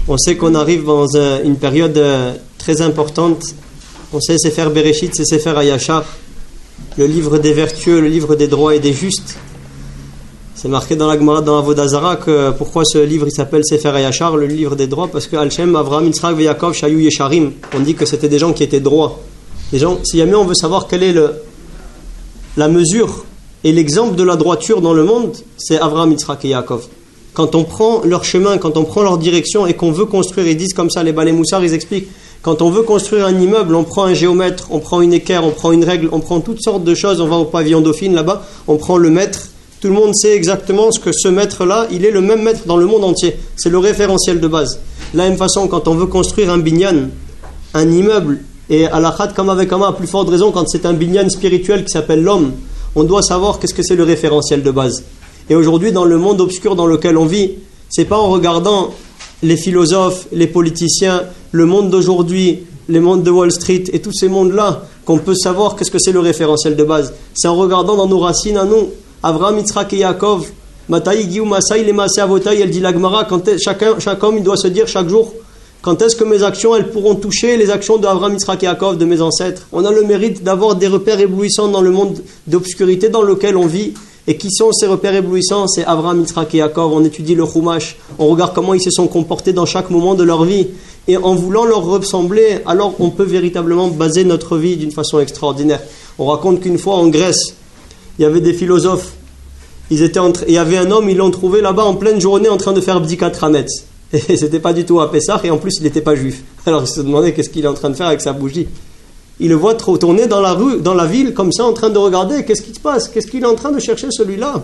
On sait qu'on arrive dans une période très importante. On sait Sefer Bereshit, c'est Sefer Hayashar, le livre des vertueux, le livre des droits et des justes. C'est marqué dans la Gemara, dans Avodah Zarah, que pourquoi ce livre il s'appelle Sefer Hayashar, le livre des droits, parce que Al-Shem, Avraham, Yitzhak, Yaakov, Shayu, Yesharim, on dit que c'était des gens qui étaient droits. Les gens, si jamais on veut savoir quelle est la mesure et l'exemple de la droiture dans le monde, c'est Avraham, Yitzhak et Yaakov. Quand on prend leur chemin, quand on prend leur direction et qu'on veut construire, ils disent comme ça, les Balei Moussar, ils expliquent, quand on veut construire un immeuble, on prend un géomètre, on prend une équerre, on prend une règle, on prend toutes sortes de choses, on va au pavillon Dauphine là-bas, on prend le mètre, tout le monde sait exactement ce que ce mètre-là, il est le même mètre dans le monde entier, c'est le référentiel de base. De la même façon, quand on veut construire un binyan, un immeuble, et à la khat kama avec kama, à plus forte raison, quand c'est un binyan spirituel qui s'appelle l'homme, on doit savoir qu'est-ce que c'est le référentiel de base. Et aujourd'hui, dans le monde obscur dans lequel on vit, c'est pas en regardant les philosophes, les politiciens, le monde d'aujourd'hui, les mondes de Wall Street et tous ces mondes-là qu'on peut savoir qu'est-ce que c'est le référentiel de base. C'est en regardant dans nos racines à nous, Avraham, Yitzhak et Yaakov, Mataï, Guiou, Masaï, les Maaseh Avotaï, elle dit l'Agmara, chaque homme il doit se dire chaque jour, quand est-ce que mes actions elles pourront toucher les actions d'Avraham, Yitzhak et Yaakov, de mes ancêtres. On a le mérite d'avoir des repères éblouissants dans le monde d'obscurité dans lequel on vit. Et qui sont ces repères éblouissants? C'est Avraham, Yitzhak et Yaakov. On étudie le Chumash, on regarde comment ils se sont comportés dans chaque moment de leur vie. Et en voulant leur ressembler, alors on peut véritablement baser notre vie d'une façon extraordinaire. On raconte qu'une fois en Grèce, il y avait des philosophes. Il y avait un homme, ils l'ont trouvé là-bas en pleine journée en train de faire Bdikat Hametz. Et c'était pas du tout à Pessah, et en plus il n'était pas juif. Alors il se demandait qu'est-ce qu'il est en train de faire avec sa bougie. Il le voit tourner dans la rue, dans la ville, comme ça, en train de regarder. Qu'est-ce qui se passe? Qu'est-ce qu'il est en train de chercher, celui-là?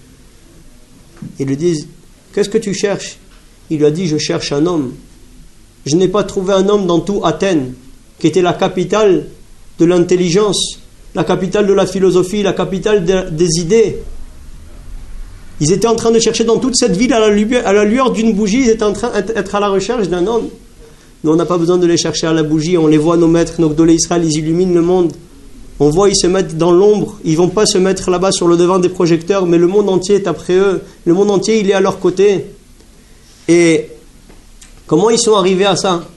Ils lui disent, qu'est-ce que tu cherches? Il lui a dit, je cherche un homme. Je n'ai pas trouvé un homme dans tout Athènes, qui était la capitale de l'intelligence, la capitale de la philosophie, la capitale des idées. Ils étaient en train de chercher dans toute cette ville, à la lueur d'une bougie, ils étaient en train d'être à la recherche d'un homme. Nous, on n'a pas besoin de les chercher à la bougie. On les voit, nos maîtres, nos Gdolei Israël, ils illuminent le monde. On voit, ils se mettent dans l'ombre. Ils ne vont pas se mettre là-bas sur le devant des projecteurs, mais le monde entier est après eux. Le monde entier, il est à leur côté. Et comment ils sont arrivés à ça?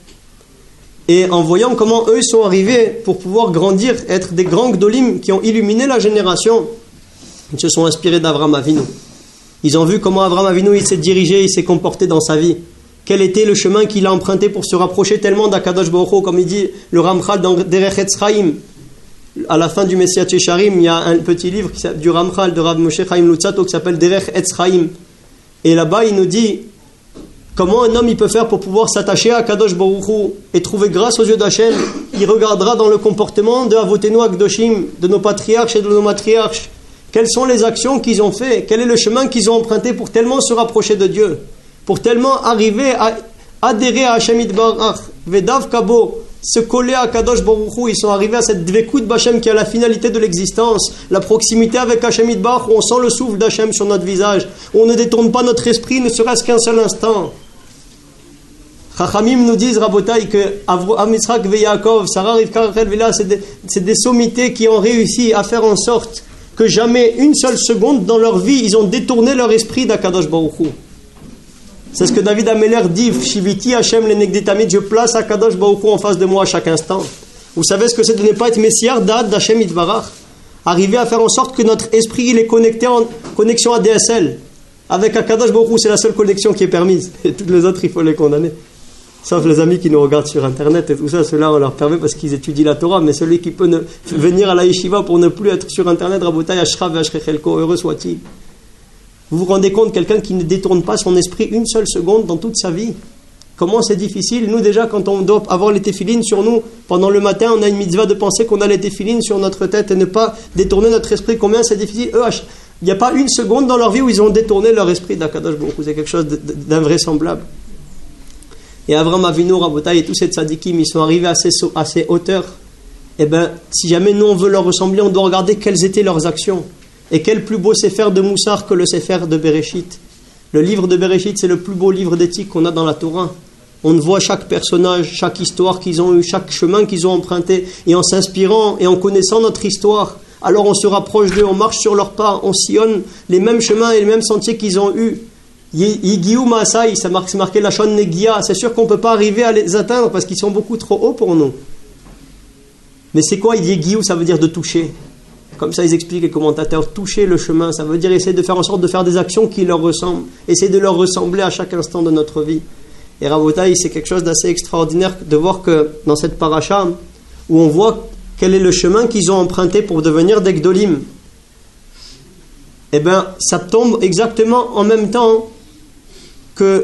Et en voyant comment eux sont arrivés pour pouvoir grandir, être des grands Gdolim qui ont illuminé la génération, ils se sont inspirés d'Avraham Avinu. Ils ont vu comment Avraham Avinu il s'est dirigé, il s'est comporté dans sa vie. Quel était le chemin qu'il a emprunté pour se rapprocher tellement d'Akadosh Baruch Hu, comme il dit le Ramchal dans Derech Etz Chaim. À la fin du Messiat Yesharim, il y a un petit livre du Ramchal de Rav Moshe Chaim Luzzatto qui s'appelle Derech Etz Chaim. Et là-bas, il nous dit comment un homme il peut faire pour pouvoir s'attacher à Akadosh Baruch Hu et trouver grâce aux yeux d'Hachem. Il regardera dans le comportement de Avotenu Akdoshim, de nos patriarches et de nos matriarches. Quelles sont les actions qu'ils ont fait? Quel est le chemin qu'ils ont emprunté pour tellement se rapprocher de Dieu? Pour tellement arriver à adhérer à Hashem Yitbarach, Vedav Kabo, se coller à Kadosh Baruch Hu, ils sont arrivés à cette Dvekut B'Hashem qui est la finalité de l'existence, la proximité avec Hashem Yitbarach, où on sent le souffle d'Hashem sur notre visage, où on ne détourne pas notre esprit, ne serait-ce qu'un seul instant. Chachamim nous disent, Rabotai, que Avraham, Yitzhak et Yaakov, Sarah, Rivka, Rachel, Vila, c'est des sommités qui ont réussi à faire en sorte que jamais une seule seconde dans leur vie, ils ont détourné leur esprit d'Akadosh Baruch Hu. C'est ce que David Ameller dit, Shiviti Hashem lenegditamid, je place Akadosh Baruch Hu en face de moi à chaque instant. Vous savez ce que c'est de ne pas être messiar d'Ad d'Hashem Yitbarach? Arriver à faire en sorte que notre esprit il est connecté en connexion ADSL. Avec Akadosh Baruch Hu, c'est la seule connexion qui est permise. Et toutes les autres, il faut les condamner. Sauf les amis qui nous regardent sur Internet et tout ça, ceux-là on leur permet parce qu'ils étudient la Torah, mais celui qui peut venir à la yeshiva pour ne plus être sur Internet, Rabotai, Ashrav et Ashrechelko, heureux soit-il. Vous vous rendez compte, quelqu'un qui ne détourne pas son esprit une seule seconde dans toute sa vie, comment c'est difficile. Nous déjà, quand on doit avoir les téphilines sur nous, pendant le matin, on a une mitzvah de penser qu'on a les téphilines sur notre tête et ne pas détourner notre esprit. Combien c'est difficile. Eux, il n'y a pas une seconde dans leur vie où ils ont détourné leur esprit d'Akadosh Baruch Hu. C'est quelque chose d'invraisemblable. Et Avraham Avinu, Rabotai et tous ces tzadikim, ils sont arrivés à ces hauteurs. Et bien, si jamais nous on veut leur ressembler, on doit regarder quelles étaient leurs actions. Et quel plus beau sefer de Moussar que le sefer de Bereshit. Le livre de Bereshit, c'est le plus beau livre d'éthique qu'on a dans la Torah. On voit chaque personnage, chaque histoire qu'ils ont eu, chaque chemin qu'ils ont emprunté. Et en s'inspirant et en connaissant notre histoire, alors on se rapproche d'eux, on marche sur leurs pas, on sillonne les mêmes chemins et les mêmes sentiers qu'ils ont eus. Yigiu Maasai, c'est marqué la Shon Negia. C'est sûr qu'on ne peut pas arriver à les atteindre parce qu'ils sont beaucoup trop hauts pour nous. Mais c'est quoi Yigiu? Ça veut dire de toucher. Comme ça, ils expliquent les commentateurs, toucher le chemin, ça veut dire essayer de faire en sorte de faire des actions qui leur ressemblent, essayer de leur ressembler à chaque instant de notre vie. Et Rabotai, c'est quelque chose d'assez extraordinaire de voir que dans cette paracha, où on voit quel est le chemin qu'ils ont emprunté pour devenir des Gdolim, eh bien, ça tombe exactement en même temps que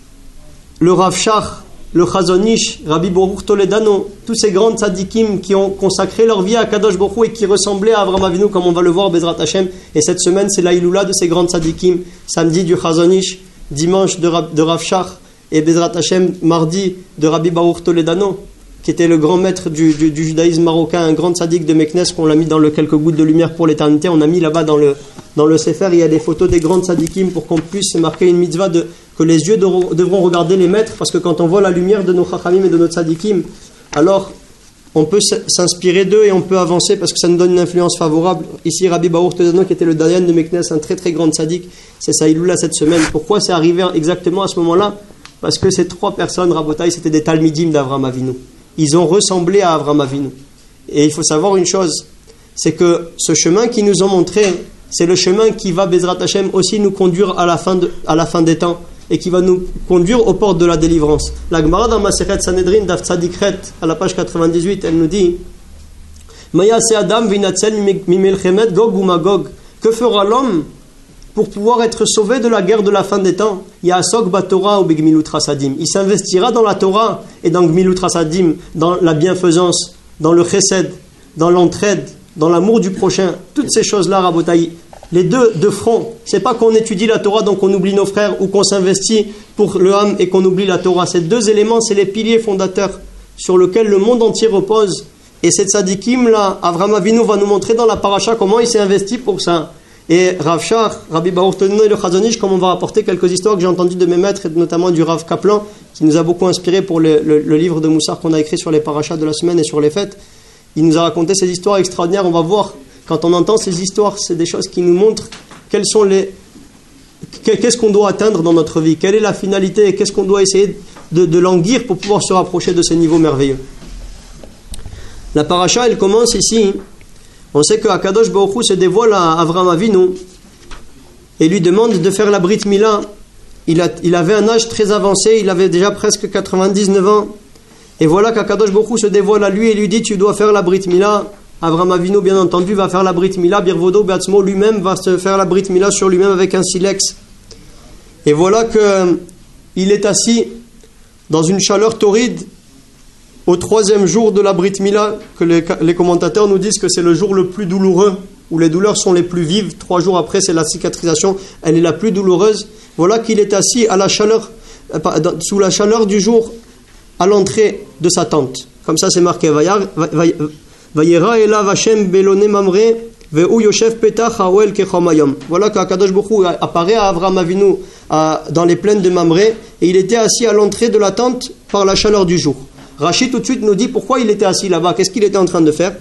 le Rav Shach, le Chazon Ish, Rabbi Baruch Toledano, tous ces grands tzadikim qui ont consacré leur vie à Kadosh Baruch Hu et qui ressemblaient à Avraham Avinu, comme on va le voir, Bezrat Hashem. Et cette semaine, c'est la Iloula de ces grands tzadikim. Samedi du Chazon Ish, dimanche de Rav Shach, et Bezrat Hashem, mardi de Rabbi Baruch Toledano, qui était le grand maître du judaïsme marocain, un grand tzadik de Meknes, qu'on l'a mis dans le quelques gouttes de lumière pour l'éternité. On a mis là-bas dans le Sefer, il y a des photos des grands tzadikim pour qu'on puisse marquer une mitzvah que les yeux devront regarder les maîtres, parce que quand on voit la lumière de nos chachamim et de nos tzadikim, alors on peut s'inspirer d'eux et on peut avancer parce que ça nous donne une influence favorable. Ici, Rabbi Baruch Toledano, qui était le dayan de Meknes, un très très grand tzadik, c'est sa iloula cette semaine. Pourquoi c'est arrivé exactement à ce moment-là? Parce que ces trois personnes, Rabotai, c'était des talmidim d'Avraham Avinu. Ils ont ressemblé à Avraham Avinu. Et il faut savoir une chose, c'est que ce chemin qu'ils nous ont montré, c'est le chemin qui va, Bezrat Hashem, aussi nous conduire à la fin des temps et qui va nous conduire aux portes de la délivrance. La Gemara dans Masechet Sanhedrin, Daf Tzadikret, à la page 98, elle nous dit Maya se Adam vinatzel mimelchemet Gog ou Magog. Que fera l'homme pour pouvoir être sauvé de la guerre de la fin des temps? Ya'asok baTorah ou begmilut rasadim. Il s'investira dans la Torah et dans gmilut rasadim, dans la bienfaisance, dans le chesed, dans l'entraide, dans l'amour du prochain. Toutes ces choses-là, Rabotaï, les deux de front. C'est pas qu'on étudie la Torah donc on oublie nos frères ou qu'on s'investit pour le Ham et qu'on oublie la Torah. Ces deux éléments, c'est les piliers fondateurs sur lesquels le monde entier repose. Et cette tzadikim là, Avraham Avinu va nous montrer dans la paracha comment il s'est investi pour ça. Et Rav Shach, Rabbi Baruch Toledano et le Chazon Ish, comme on va rapporter quelques histoires que j'ai entendues de mes maîtres, et notamment du Rav Kaplan, qui nous a beaucoup inspiré pour le livre de Moussar qu'on a écrit sur les parachas de la semaine et sur les fêtes. Il nous a raconté ces histoires extraordinaires. On va voir, quand on entend ces histoires, c'est des choses qui nous montrent qu'est-ce qu'on doit atteindre dans notre vie, quelle est la finalité et qu'est-ce qu'on doit essayer de languir pour pouvoir se rapprocher de ces niveaux merveilleux. La paracha, elle commence ici. On sait que Akadosh Baruch Hu se dévoile à Avraham Avinu et lui demande de faire la Brit Mila. Il avait un âge très avancé, il avait déjà presque 99 ans. Et voilà qu'Akadosh Baruch Hu se dévoile à lui et lui dit tu dois faire la Brit Mila. Avraham Avinu, bien entendu, va faire la Brit Mila. Birvodo Beatzmo lui-même va se faire la Brit Mila sur lui-même avec un silex. Et voilà qu'il est assis dans une chaleur torride au 3e jour de la Brit Mila, que les commentateurs nous disent que c'est le jour le plus douloureux, où les douleurs sont les plus vives. 3 jours après, c'est la cicatrisation, elle est la plus douloureuse. Voilà qu'il est assis à la chaleur, sous la chaleur du jour, à l'entrée de sa tente. Comme ça, c'est marqué Vayera elav Hashem belone mamre ve'u yoshev petach ha'oel kechomayom. Voilà qu'Akadosh Baruch Hu apparaît à Avraham Avinu dans les plaines de Mamré et il était assis à l'entrée de la tente par la chaleur du jour. Rachid tout de suite nous dit pourquoi il était assis là-bas, qu'est-ce qu'il était en train de faire.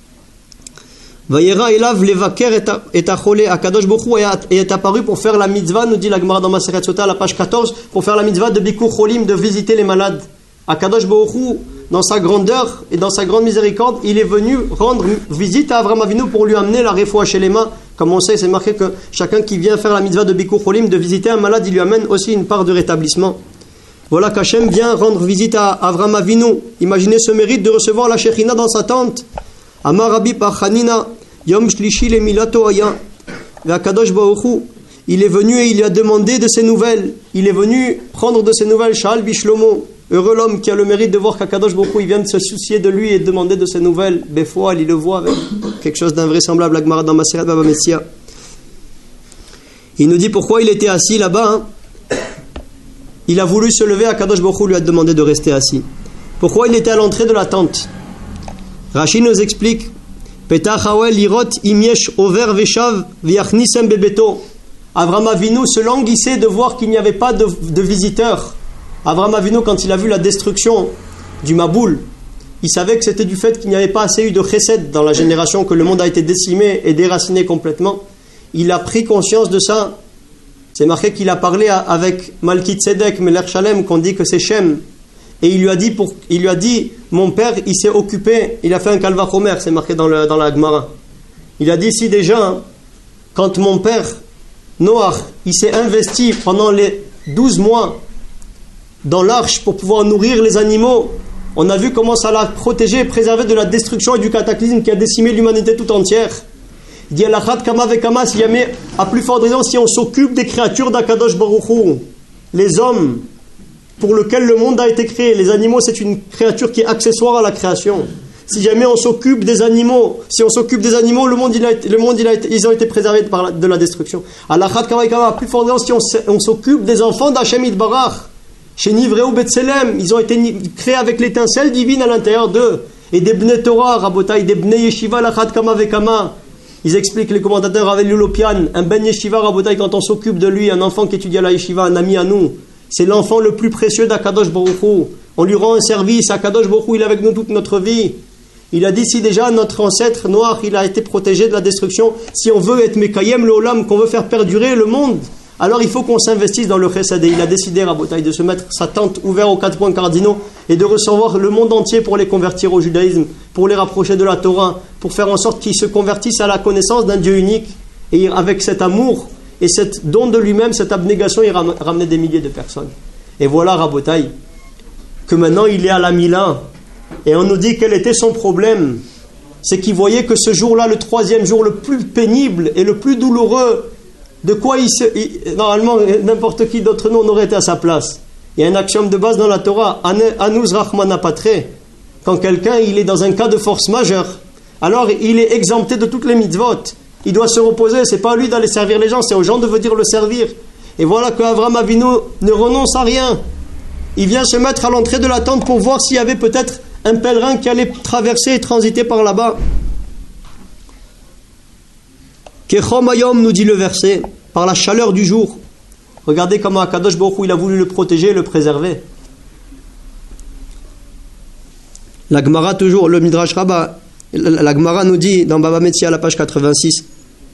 Vayera elav levaker et achole. Akadosh Baruch Hu est apparu pour faire la mitzvah, nous dit la Gemara dans Masechet Sota à la page 14, pour faire la mitzvah de Bikur Cholim, de visiter les malades. Akadosh Baruch Hu, dans sa grandeur et dans sa grande miséricorde, il est venu rendre visite à Avraham Avinu pour lui amener la refoua shelema. Comme on sait, c'est marqué que chacun qui vient faire la mitzvah de Bikur Cholim, de visiter un malade, il lui amène aussi une part de rétablissement. Voilà qu'Hachem vient rendre visite à Avraham Avinu. Imaginez ce mérite de recevoir la Shechina dans sa tente. Amar Rabbi Parchanina, Yom Shlishi le Milato Aya. Akadosh Baruch Hu, il est venu et il lui a demandé de ses nouvelles. Il est venu prendre de ses nouvelles. Sha'al Bishlomo. Heureux l'homme qui a le mérite de voir qu'Akadosh Baruch Hu, il vient de se soucier de lui et de demander de ses nouvelles. Befoal, il le voit avec quelque chose d'invraisemblable. La Gemara dans Maseret Baba Messia. Il nous dit pourquoi il était assis là-bas. Il a voulu se lever, Akadosh Baruch Hu lui a demandé de rester assis. Pourquoi il était à l'entrée de la tente? Rachid nous explique Petach ha'oel lirot im yesh over veshav v'yachnisem bebeto. Avraham Avinu se languissait de voir qu'il n'y avait pas de visiteurs. Avraham Avinu, quand il a vu la destruction du Maboul, il savait que c'était du fait qu'il n'y avait pas assez eu de chesed dans la génération, que le monde a été décimé et déraciné complètement. Il a pris conscience de ça. C'est marqué qu'il a parlé avec Malki Tzedek, Melech Shalem, qu'on dit que c'est Shem. Et il lui a dit, mon père, il s'est occupé, il a fait un Kalvachomer, c'est marqué dans la Gemara. Il a dit, si déjà, quand mon père, Noach, il s'est investi pendant les 12 mois dans l'arche pour pouvoir nourrir les animaux, on a vu comment ça l'a protégé et préservé de la destruction et du cataclysme qui a décimé l'humanité tout entière. Il dit à plus forte raison si on s'occupe des créatures d'Akadosh Baruch Hu, les hommes pour lesquels le monde a été créé. Les animaux, c'est une créature qui est accessoire à la création. Si jamais on s'occupe des animaux, le monde ils ont été préservés de la destruction. À plus forte raison si on s'occupe des enfants d'Hachem Yitbarach, chez Nivreu Betselem, ils ont été créés avec l'étincelle divine à l'intérieur d'eux. Et des Bnei Torah, Rabotai, des Bnei Yeshiva, Lachat Kama Vekama. Ils expliquent, les commentateurs, avec l'Ulopian, un Ben Yeshiva, Rabotai, quand on s'occupe de lui, un enfant qui étudie à la Yeshiva, un ami à nous, c'est l'enfant le plus précieux d'Akadosh Baruch Hu. On lui rend un service, Akadosh Baruch Hu, il est avec nous toute notre vie. Il a dit, si déjà notre ancêtre Noach, il a été protégé de la destruction, si on veut être Mekayem le Olam, qu'on veut faire perdurer le monde, alors il faut qu'on s'investisse dans le Chesed. Et il a décidé, Rabotai, de se mettre sa tente ouverte aux 4 points cardinaux et de recevoir le monde entier pour les convertir au judaïsme, pour les rapprocher de la Torah, pour faire en sorte qu'ils se convertissent à la connaissance d'un Dieu unique. Et avec cet amour et cet don de lui-même, cette abnégation, il ramenait des milliers de personnes. Et voilà, Rabotai, que maintenant il est à la Mila. Et on nous dit quel était son problème. C'est qu'il voyait que ce jour-là, le 3e jour, le plus pénible et le plus douloureux, de quoi normalement, n'importe qui d'autre nous, on aurait été à sa place. Il y a un axiome de base dans la Torah, Anuz Rahmana Patre. Quand quelqu'un il est dans un cas de force majeure, alors il est exempté de toutes les mitzvot. Il doit se reposer, c'est pas à lui d'aller servir les gens, c'est aux gens de venir le servir. Et voilà que Avram Avinu ne renonce à rien. Il vient se mettre à l'entrée de la tente pour voir s'il y avait peut-être un pèlerin qui allait traverser et transiter par là-bas. Kechom Hayom, nous dit le verset, par la chaleur du jour. Regardez comment Akadosh Baruch Hu, il a voulu le protéger et le préserver. La Gemara, toujours, le Midrash Rabbah, la Gemara nous dit dans Baba Metzia à la page 86,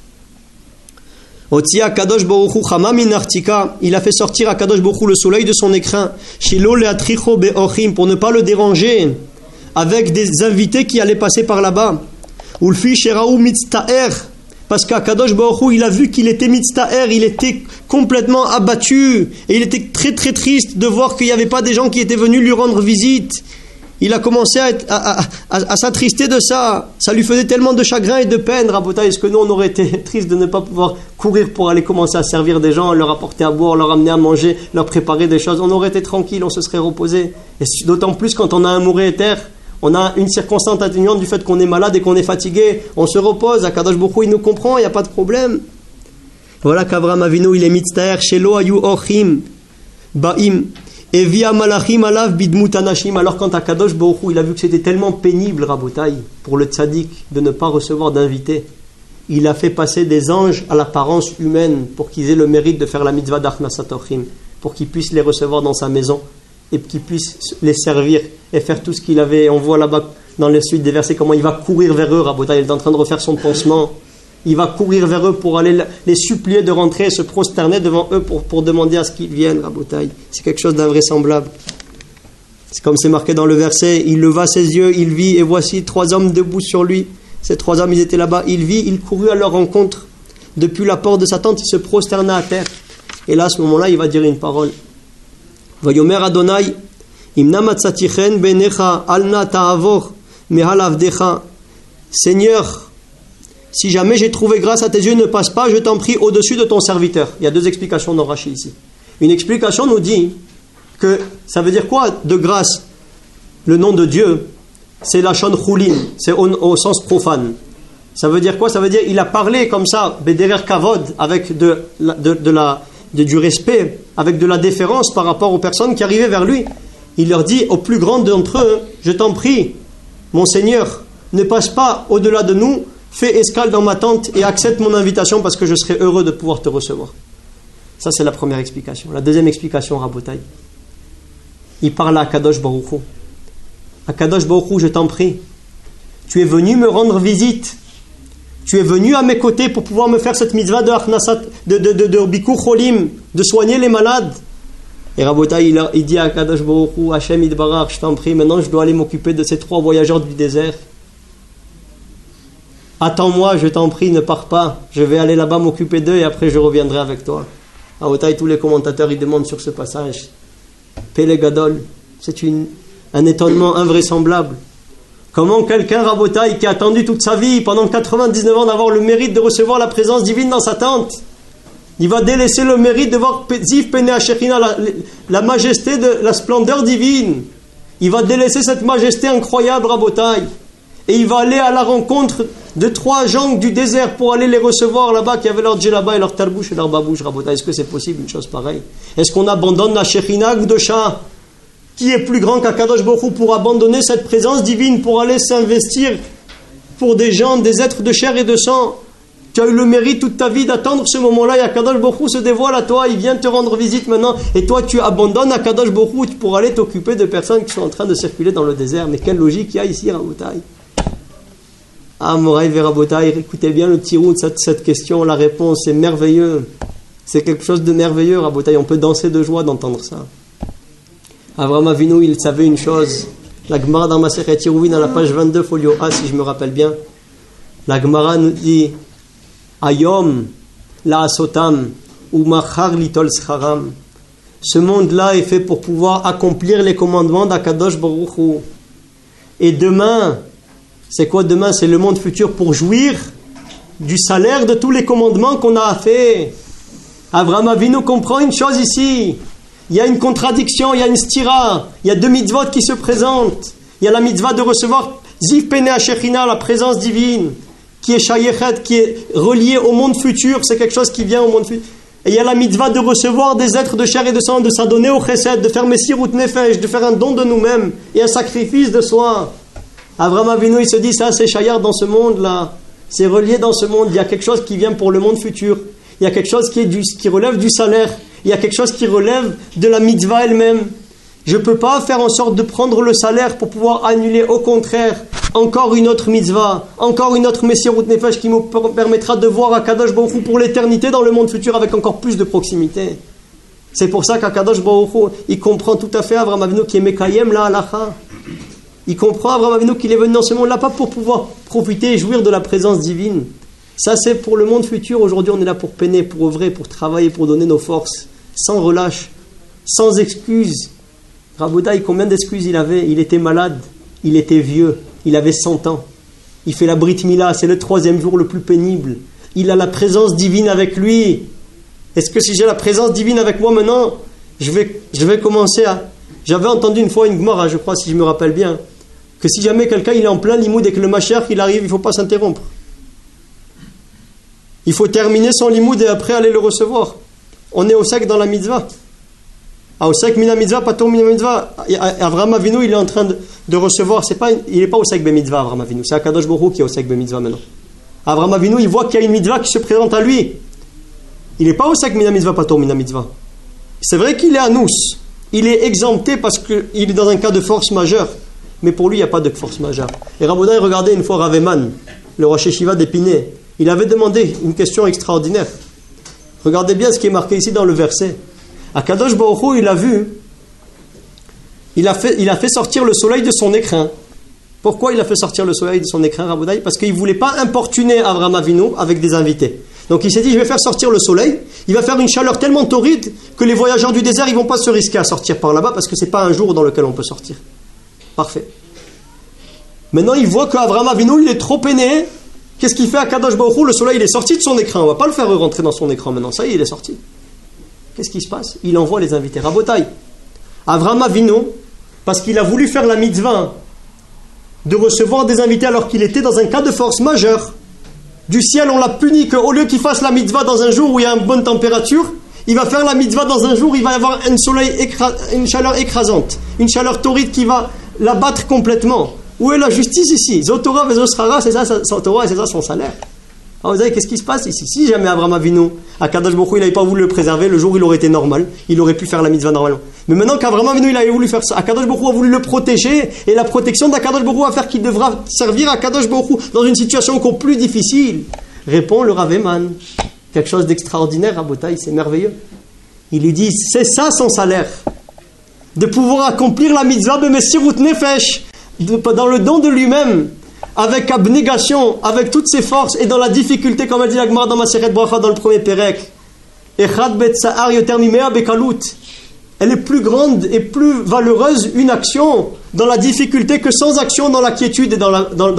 Otsia Akadosh Baruch Hu Chama min Artika, il a fait sortir Akadosh Baruch Hu le soleil de son écrin, Shilo leatricho be'ochim, pour ne pas le déranger avec des invités qui allaient passer par là-bas. Ulfi sheraou mitztaer, parce qu'Akadosh Baruch Hu, il a vu qu'il était mitztaer, il était complètement abattu et il était très très triste de voir qu'il n'y avait pas des gens qui étaient venus lui rendre visite. Il a commencé à s'attrister de ça. Ça lui faisait tellement de chagrin et de peine. Rabotai, est-ce que nous on aurait été triste de ne pas pouvoir courir pour aller commencer à servir des gens, leur apporter à boire, leur amener à manger, leur préparer des choses? On aurait été tranquille, on se serait reposé. Et d'autant plus quand on a un mouréter, on a une circonstance atténuante du fait qu'on est malade et qu'on est fatigué. On se repose. Akadosh Baruch Hu, il nous comprend, il n'y a pas de problème. Voilà qu'Avram Avinu, il est mitztaer, shelo ayu ochim ba'im. Et via malachim alav bidmut anashim. Alors quand Akadosh Baruch Hu, il a vu que c'était tellement pénible, Rabotai, pour le tzaddik de ne pas recevoir d'invités, il a fait passer des anges à l'apparence humaine pour qu'ils aient le mérite de faire la mitzvah d'Achnasat Orchim, pour qu'ils puissent les recevoir dans sa maison et qu'ils puissent les servir et faire tout ce qu'il avait. On voit là-bas dans les suites des versets comment il va courir vers eux. Rabotai, il est en train de refaire son pansement. Il va courir vers eux pour aller les supplier de rentrer et se prosterner devant eux pour demander à ce qu'ils viennent, Rabotai. C'est quelque chose d'invraisemblable. C'est comme c'est marqué dans le verset, il leva ses yeux, il vit, et voici 3 hommes debout sur lui. Ces 3 hommes, ils étaient là-bas. Il vit, il courut à leur rencontre. Depuis la porte de sa tente, il se prosterna à terre. Et là, à ce moment-là, il va dire une parole. Vayomer Adonai, imna matzatichen benecha alna ta'avor mehal avdecha. Seigneur, si jamais j'ai trouvé grâce à tes yeux, ne passe pas, je t'en prie, au-dessus de ton serviteur. Il y a 2 explications dans Rashi ici. Une explication nous dit que ça veut dire quoi de grâce? Le nom de Dieu, c'est la shon chulin, c'est au sens profane. Ça veut dire quoi? Ça veut dire il a parlé comme ça, bederer kavod, avec du respect, avec de la déférence par rapport aux personnes qui arrivaient vers lui. Il leur dit au plus grand d'entre eux, je t'en prie, mon Seigneur, ne passe pas au-delà de nous, fais escale dans ma tente et accepte mon invitation parce que je serai heureux de pouvoir te recevoir. Ça, c'est la première explication. La deuxième explication, Rabotai, il parle à Akadosh Baruch Hu. Akadosh Baruch Hu, je t'en prie, tu es venu me rendre visite. Tu es venu à mes côtés pour pouvoir me faire cette mitzvah de Bikur Cholim, de soigner les malades. Et Rabotai, il dit à Kadosh Baruch Hu, Hashem Yitbarach, je t'en prie, maintenant je dois aller m'occuper de ces 3 voyageurs du désert. Attends-moi, je t'en prie, ne pars pas. Je vais aller là-bas m'occuper d'eux et après je reviendrai avec toi. Rabotai, tous les commentateurs, ils demandent sur ce passage. Pele Gadol, c'est un étonnement invraisemblable. Comment quelqu'un, Rabotai, qui a attendu toute sa vie, pendant 99 ans, d'avoir le mérite de recevoir la présence divine dans sa tente, il va délaisser le mérite de voir Ziv Pene HaShekhinah, la majesté de la splendeur divine. Il va délaisser cette majesté incroyable, Rabotai. Et il va aller à la rencontre de 3 gens du désert pour aller les recevoir là-bas, qui avaient leur djellaba et leur talbouche et leur babouche, Rabotai. Est-ce que c'est possible une chose pareille? Est-ce qu'on abandonne la Shekhinah Gdosha? Qui est plus grand qu'Akadosh Baruch Hu pour abandonner cette présence divine, pour aller s'investir pour des gens, des êtres de chair et de sang? Tu as eu le mérite toute ta vie d'attendre ce moment-là et Akadosh Baruch Hu se dévoile à toi, il vient te rendre visite maintenant et toi tu abandonnes Akadosh Baruch Hu pour aller t'occuper de personnes qui sont en train de circuler dans le désert. Mais quelle logique il y a ici, Rabotai? Ah, Moraï Verabotai, écoutez bien le petit roux de cette question, la réponse est merveilleuse. C'est quelque chose de merveilleux, Rabotai, on peut danser de joie d'entendre ça. Avraham Avinu, il savait une chose. La Gemara dans Masechet Yeruvin, à la page 22, folio A, si je me rappelle bien. La Gemara nous dit Ayom la asotam ou machar litol scharam. Ce monde-là est fait pour pouvoir accomplir les commandements d'Akadosh Baruch Hu. Et demain, c'est quoi demain? C'est le monde futur pour jouir du salaire de tous les commandements qu'on a fait. Avraham Avinu comprend une chose ici. Il y a une contradiction, il y a une stira, il y a 2 mitzvot qui se présentent. Il y a la mitzvah de recevoir Ziv Pene HaShekhinah, la présence divine, qui est shayechet, qui est reliée au monde futur, c'est quelque chose qui vient au monde futur. Et il y a la mitzvah de recevoir des êtres de chair et de sang, de s'adonner au chesed, de faire Messirut Nefesh, de faire un don de nous-mêmes et un sacrifice de soi. Avraham Avinu, il se dit, ça c'est shayar dans ce monde-là, c'est relié dans ce monde, il y a quelque chose qui vient pour le monde futur. Il y a quelque chose qui relève du salaire. Il y a quelque chose qui relève de la mitzvah elle-même. Je ne peux pas faire en sorte de prendre le salaire pour pouvoir annuler, au contraire, encore une autre mitzvah, encore une autre Messirut Nefesh qui me permettra de voir Akadosh Baruch Hu pour l'éternité dans le monde futur avec encore plus de proximité. C'est pour ça qu'Akadosh Baruch Hu, il comprend tout à fait Avraham Avinu qui est Mekayem la halacha. Il comprend Avraham Avinu qu'il est venu dans ce monde-là pas pour pouvoir profiter et jouir de la présence divine. Ça c'est pour le monde futur. Aujourd'hui on est là pour peiner, pour œuvrer, pour travailler, pour donner nos forces, sans relâche, sans excuses. Rabotai, combien d'excuses il avait? Il était malade, il était vieux, il avait 100 ans. Il fait la Brit Mila, c'est le 3e jour le plus pénible. Il a la présence divine avec lui. Est-ce que si j'ai la présence divine avec moi maintenant, je vais commencer à... J'avais entendu une fois une Gemara, je crois, si je me rappelle bien, que si jamais quelqu'un il est en plein limoud et que le Mashiach il arrive, il ne faut pas s'interrompre. Il faut terminer son limoud et après aller le recevoir. On est au sec dans la mitzvah. Au sec mina mitzvah, pas tour mina mitzvah. Avraham Avinu, il est en train de recevoir. Il n'est pas au sec be mitzvah, Avraham Avinu. C'est Akadosh Baruch Hu qui est au sec be mitzvah maintenant. Avraham Avinu, il voit qu'il y a une mitzvah qui se présente à lui. Il n'est pas au sec mina mitzvah, pas tour mina mitzvah. C'est vrai qu'il est à nous. Il est exempté parce qu'il est dans un cas de force majeure. Mais pour lui, il n'y a pas de force majeure. Et Raboudai regardait une fois Rav Eman, le Rosh Yeshiva d'Épinay. Il avait demandé une question extraordinaire. Regardez bien ce qui est marqué ici dans le verset. Akadosh Baruch Hu, il a vu, il a fait sortir le soleil de son écrin. Pourquoi il a fait sortir le soleil de son écrin, Raboudai? Parce qu'il ne voulait pas importuner Avraham Avinu avec des invités. Donc il s'est dit, je vais faire sortir le soleil, il va faire une chaleur tellement torride que les voyageurs du désert, ils ne vont pas se risquer à sortir par là-bas parce que ce n'est pas un jour dans lequel on peut sortir. Parfait. Maintenant, il voit qu'Avraham Avinu, il est trop peiné. Qu'est-ce qu'il fait à Kadosh Baruch Hu? Le soleil, il est sorti de son écran. On ne va pas le faire rentrer dans son écran maintenant. Ça y est, il est sorti. Qu'est-ce qui se passe? Il envoie les invités. Rabotai. Avraham Avinu, parce qu'il a voulu faire la mitzvah de recevoir des invités alors qu'il était dans un cas de force majeure. Du ciel, on l'a puni qu'au lieu qu'il fasse la mitzvah dans un jour où il y a une bonne température, il va faire la mitzvah dans un jour où il va y avoir une chaleur écrasante, une chaleur torride qui va la battre complètement. Où est la justice ici? Zotora vezosrara, c'est ça son Torah et c'est ça son salaire. Alors vous savez, qu'est-ce qui se passe ici? Si jamais Abraham Avinu, Akadosh Baruch Hu, il n'avait pas voulu le préserver, le jour où il aurait été normal, il aurait pu faire la mitzvah normalement. Mais maintenant qu'Abraham Avinu, il avait voulu faire ça, Akadosh Baruch Hu a voulu le protéger, et la protection d'Akadosh Baruch Hu va faire qu'il devra servir Akadosh Baruch Hu dans une situation encore plus difficile. Répond le Rav Eman. Quelque chose d'extraordinaire, Rabotai, c'est merveilleux. Il lui dit, c'est ça son salaire. De pouvoir accomplir la mitzvah de Messirut Nefesh, dans le don de lui-même, avec abnégation, avec toutes ses forces, et dans la difficulté, comme elle dit la Gemara dans Maseret Bracha, dans le premier Pérec. Echad bet sa'ar yoter mimea bekalut. Elle est plus grande et plus valeureuse une action dans la difficulté que sans action dans la quiétude et dans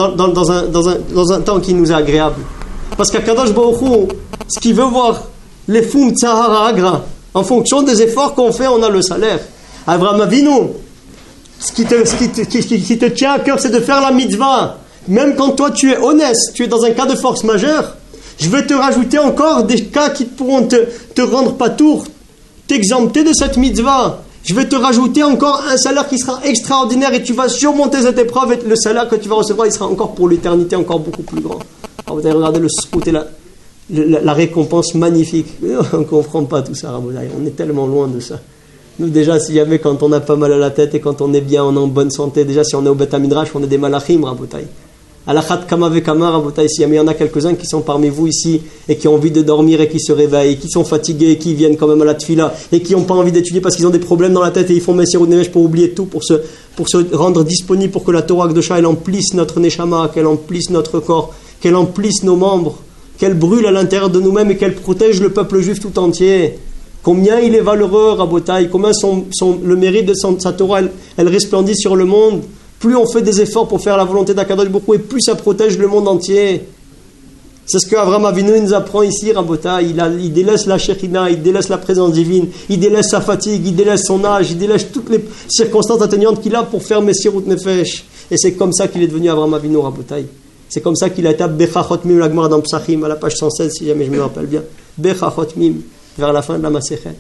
un temps qui nous est agréable. Parce qu'Akadosh Baruch Hu, ce qu'il veut voir, les fum tzahara agra, en fonction des efforts qu'on fait, on a le salaire. Abraham Avinu, ce qui te tient à cœur, c'est de faire la mitzvah. Même quand toi tu es honnête, tu es dans un cas de force majeure, je vais te rajouter encore des cas qui pourront te rendre patour, t'exempter de cette mitzvah. Je vais te rajouter encore un salaire qui sera extraordinaire et tu vas surmonter cette épreuve et le salaire que tu vas recevoir, il sera encore pour l'éternité encore beaucoup plus grand. Alors vous allez regarder le scout et la récompense magnifique. On ne comprend pas tout ça, on est tellement loin de ça. Nous déjà, si jamais quand on a pas mal à la tête et quand on est bien, on est en bonne santé, déjà si on est au Beth Midrash, on est des malachim, Rabotai. Alachat kama vekama, Rabotai, si jamais il y en a quelques-uns qui sont parmi vous ici et qui ont envie de dormir et qui se réveillent, et qui sont fatigués et qui viennent quand même à la tfila et qui n'ont pas envie d'étudier parce qu'ils ont des problèmes dans la tête et ils font Messirut Nefesh pour oublier tout, pour se rendre disponible pour que la Torah Kedosha elle emplisse notre neshama, qu'elle emplisse notre corps, qu'elle emplisse nos membres, qu'elle brûle à l'intérieur de nous-mêmes et qu'elle protège le peuple juif tout entier. Combien il est valeureux, Rabotai, combien le mérite de sa Torah, elle resplendit sur le monde. Plus on fait des efforts pour faire la volonté d'Akadosh Baruch Hu, et plus ça protège le monde entier. C'est ce que Abraham Avinu nous apprend ici, Rabotai. Il délaisse la Shekhinah, il délaisse la présence divine, il délaisse sa fatigue, il délaisse son âge, il délaisse toutes les circonstances atteignantes qu'il a pour faire Messirut Nefesh. Et c'est comme ça qu'il est devenu Abraham Avinu, Rabotai. C'est comme ça qu'il a été Bechachot Mim, la Gemara dans Psachim, à la page 116, si jamais je me rappelle bien. Bechachot Mim, vers la fin de la Masechet.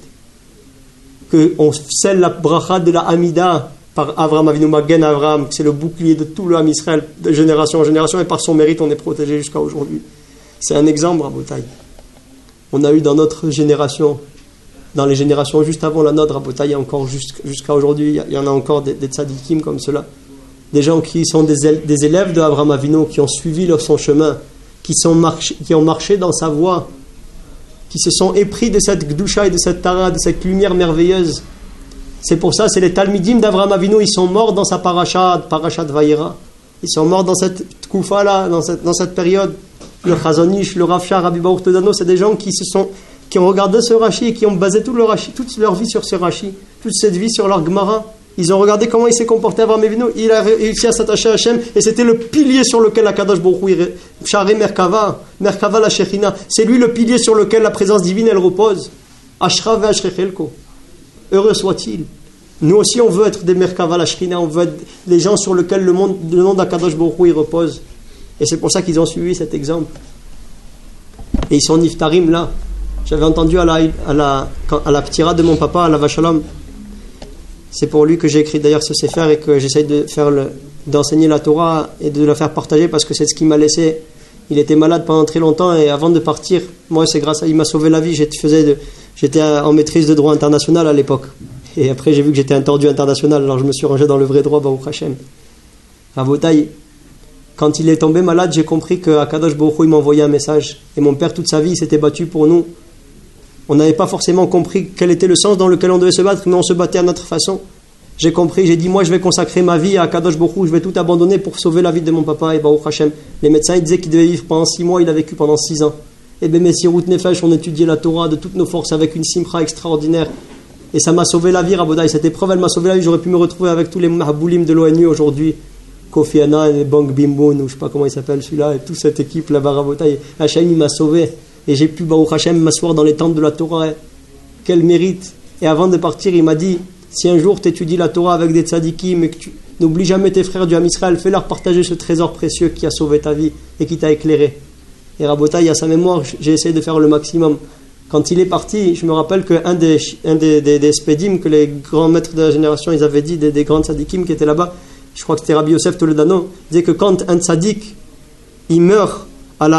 Qu'on scelle la bracha de la Hamida par Avraham Avinu Magen Avraham, c'est le bouclier de tout le Ham Israël, de génération en génération, et par son mérite, on est protégé jusqu'à aujourd'hui. C'est un exemple, Rabotai. On a eu dans notre génération, dans les générations juste avant la nôtre, Rabotai, encore jusqu'à aujourd'hui, il y en a encore des tzadikim comme cela. Des gens qui sont des élèves de Avraham Avinu, qui ont suivi son chemin, qui ont marché dans sa voie, qui se sont épris de cette gdusha et de cette tara, de cette lumière merveilleuse. C'est pour ça, c'est les talmidim d'Avraham Avinu, ils sont morts dans sa parashat Vayera. Ils sont morts dans cette koufa là, dans cette période. Le Chazon Ish, le Rav Shah, Rabbi Baruch Todano, c'est des gens qui ont regardé ce Rashi et qui ont basé toute leur vie sur ce Rashi, toute cette vie sur leur Gemara. Ils ont regardé comment il s'est comporté Avraham Avinu. Il a réussi à s'attacher à Hachem et c'était le pilier sur lequel la Kadosh Baruch Hu, Share Merkava la Shechina. C'est lui le pilier sur lequel la présence divine elle repose. Ashra ve'ashrechelko. Heureux soit-il. Nous aussi on veut être des Merkava la Shechina, on veut être les gens sur lesquels le nom d'Akadosh Baruch Hu repose. Et c'est pour ça qu'ils ont suivi cet exemple. Et ils sont niftarim là. J'avais entendu à la ptira de mon papa, à la Vachalom. C'est pour lui que j'ai écrit d'ailleurs ce sefer et que j'essaye d'enseigner la Torah et de la faire partager parce que c'est ce qui m'a laissé. Il était malade pendant très longtemps et avant de partir, moi c'est grâce à lui, il m'a sauvé la vie. J'étais en maîtrise de droit international à l'époque. Et après j'ai vu que j'étais un tordu international, alors je me suis rangé dans le vrai droit, Baruch Hashem. Rabotai, quand il est tombé malade, j'ai compris que Akadosh Baruch Hu, il m'a envoyé un message. Et mon père, toute sa vie, il s'était battu pour nous. On n'avait pas forcément compris quel était le sens dans lequel on devait se battre, mais on se battait à notre façon. J'ai compris, j'ai dit, moi je vais consacrer ma vie à Akadosh Baruch Hu, je vais tout abandonner pour sauver la vie de mon papa et Baruch Hashem. Les médecins ils disaient qu'il devait vivre pendant 6 mois, il a vécu pendant 6 ans. Et bien Messirut Nefesh, on étudiait la Torah de toutes nos forces avec une simcha extraordinaire. Et ça m'a sauvé la vie, Rabotai. Cette épreuve, elle m'a sauvé la vie. J'aurais pu me retrouver avec tous les mahboulim de l'ONU aujourd'hui. Kofi Annan et Bang Bimboun, ou je sais pas comment il s'appelle celui-là, et toute cette équipe là-bas, Rabotai. Hachem, il m'a sauvé. Et j'ai pu, Baruch Hashem, m'asseoir dans les tentes de la Torah. Quel mérite. Et avant de partir, il m'a dit, si un jour tu étudies la Torah avec des tzadikim, mais que tu n'oublies jamais tes frères du Ham Israël, fais-leur partager ce trésor précieux qui a sauvé ta vie et qui t'a éclairé. Et Rabotai, à sa mémoire, j'ai essayé de faire le maximum. Quand il est parti, je me rappelle qu'un des spédim que les grands maîtres de la génération, ils avaient dit, des grands tzadikim qui étaient là-bas, je crois que c'était Rabbi Yosef Toledano, disait que quand un tzadik, il meurt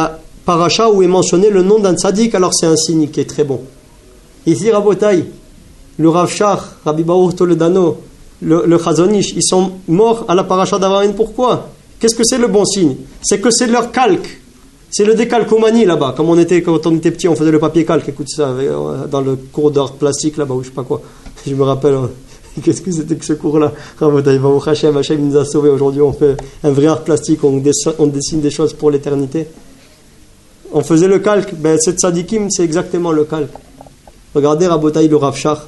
paracha où est mentionné le nom d'un tzaddik, alors c'est un signe qui est très bon. Ici, Rabotai, le Rav Shach, Rabbi Baruch Toledano, le Chazon Ish, ils sont morts à la paracha d'Avraham. Pourquoi? Qu'est-ce que c'est le bon signe? C'est que c'est leur calque. C'est le décalcomanie là-bas. Comme quand on était petit, on faisait le papier calque. Écoute ça, dans le cours d'art plastique là-bas, ou je sais pas quoi. Je me rappelle, qu'est-ce que c'était que ce cours-là? Hachem nous a sauvés. Aujourd'hui, on fait un vrai art plastique, on dessine des choses pour l'éternité. On faisait le calque. Cette tzadikim, c'est exactement le calque. Regardez Rabotai, le Rav Shach.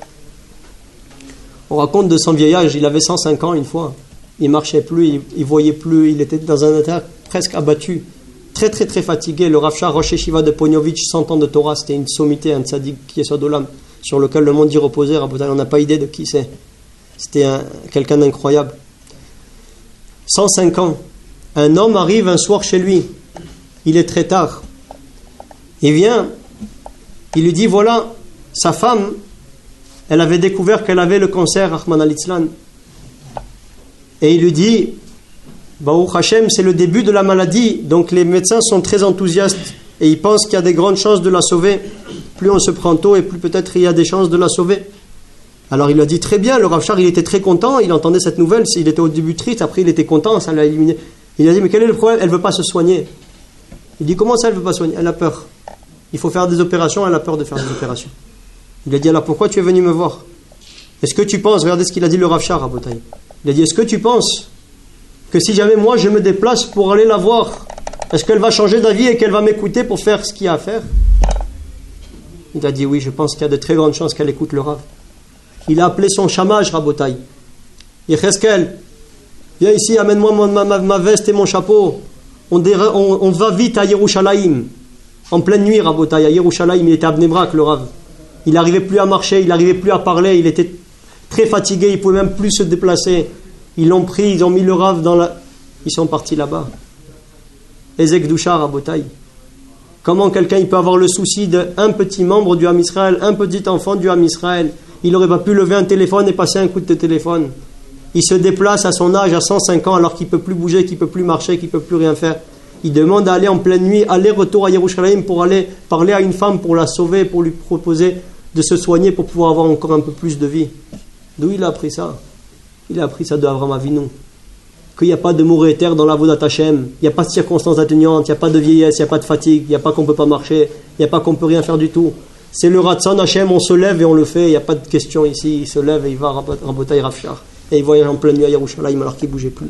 On raconte de son vieillage, il avait 105 ans une fois. Il marchait plus, il voyait plus, il était dans un état presque abattu. Très très très fatigué. Le Rav Shach, Rosh Yeshiva de Ponyovitch, 100 ans de Torah, c'était une sommité, un tzaddik qui est sur Dolam, sur lequel le monde y reposait. Rabotai, on n'a pas idée de qui c'est. C'était quelqu'un d'incroyable. 105 ans. Un homme arrive un soir chez lui. Il est très tard. Il vient, il lui dit, voilà, sa femme, elle avait découvert qu'elle avait le cancer, Rahman al-Itzlan. Et il lui dit, Baruch Hashem, c'est le début de la maladie, donc les médecins sont très enthousiastes et ils pensent qu'il y a des grandes chances de la sauver. Plus on se prend tôt et plus peut-être il y a des chances de la sauver. Alors il lui a dit très bien, le Rav Shach, il était très content, il entendait cette nouvelle, il était au début triste, après il était content, ça l'a éliminé. Il a dit, mais quel est le problème? Elle ne veut pas se soigner. Il dit, comment ça elle ne veut pas se soigner? Elle a peur. Il faut faire des opérations, elle a peur de faire des opérations. Il a dit, alors pourquoi tu es venu me voir? Est-ce que tu penses, regardez ce qu'il a dit le Rav Shach, Rabotai. Il a dit, est-ce que tu penses que si jamais moi je me déplace pour aller la voir, est-ce qu'elle va changer d'avis et qu'elle va m'écouter pour faire ce qu'il y a à faire? Il a dit, oui, je pense qu'il y a de très grandes chances qu'elle écoute le Rav. Il a appelé son chamage, Rabotai. Yecheskel, viens ici, amène-moi ma veste et mon chapeau. On va vite à Yerushalayim. En pleine nuit, Rabotai, à Yerushalayim, il était à Bnei Brak, le Rav. Il n'arrivait plus à marcher, il n'arrivait plus à parler, il était très fatigué, il ne pouvait même plus se déplacer. Ils l'ont pris, ils ont mis le Rav dans la... Ils sont partis là-bas. Ezek Douchar, Rabotai. Comment quelqu'un il peut avoir le souci d'un petit membre du Ham Israël, un petit enfant du Ham Israël? Il n'aurait pas pu lever un téléphone et passer un coup de téléphone. Il se déplace à son âge, à 105 ans, alors qu'il ne peut plus bouger, qu'il ne peut plus marcher, qu'il ne peut plus rien faire. Il demande d'aller en pleine nuit, aller-retour à Yerushalayim pour aller parler à une femme, pour la sauver, pour lui proposer de se soigner, pour pouvoir avoir encore un peu plus de vie. D'où il a appris ça? Il a appris ça de Avraham Avinu. Qu'il n'y a pas de mourir dans la Avodat Hashem, il n'y a pas de circonstances atténuantes, il n'y a pas de vieillesse, il n'y a pas de fatigue, il n'y a pas qu'on ne peut pas marcher, il n'y a pas qu'on ne peut rien faire du tout. C'est le Ratzon Hashem, on se lève et on le fait, il n'y a pas de question ici. Il se lève et il va à Rabotai Rav Shach. Et il voyage en pleine nuit à Yerushalayim alors qu'il ne bougeait plus.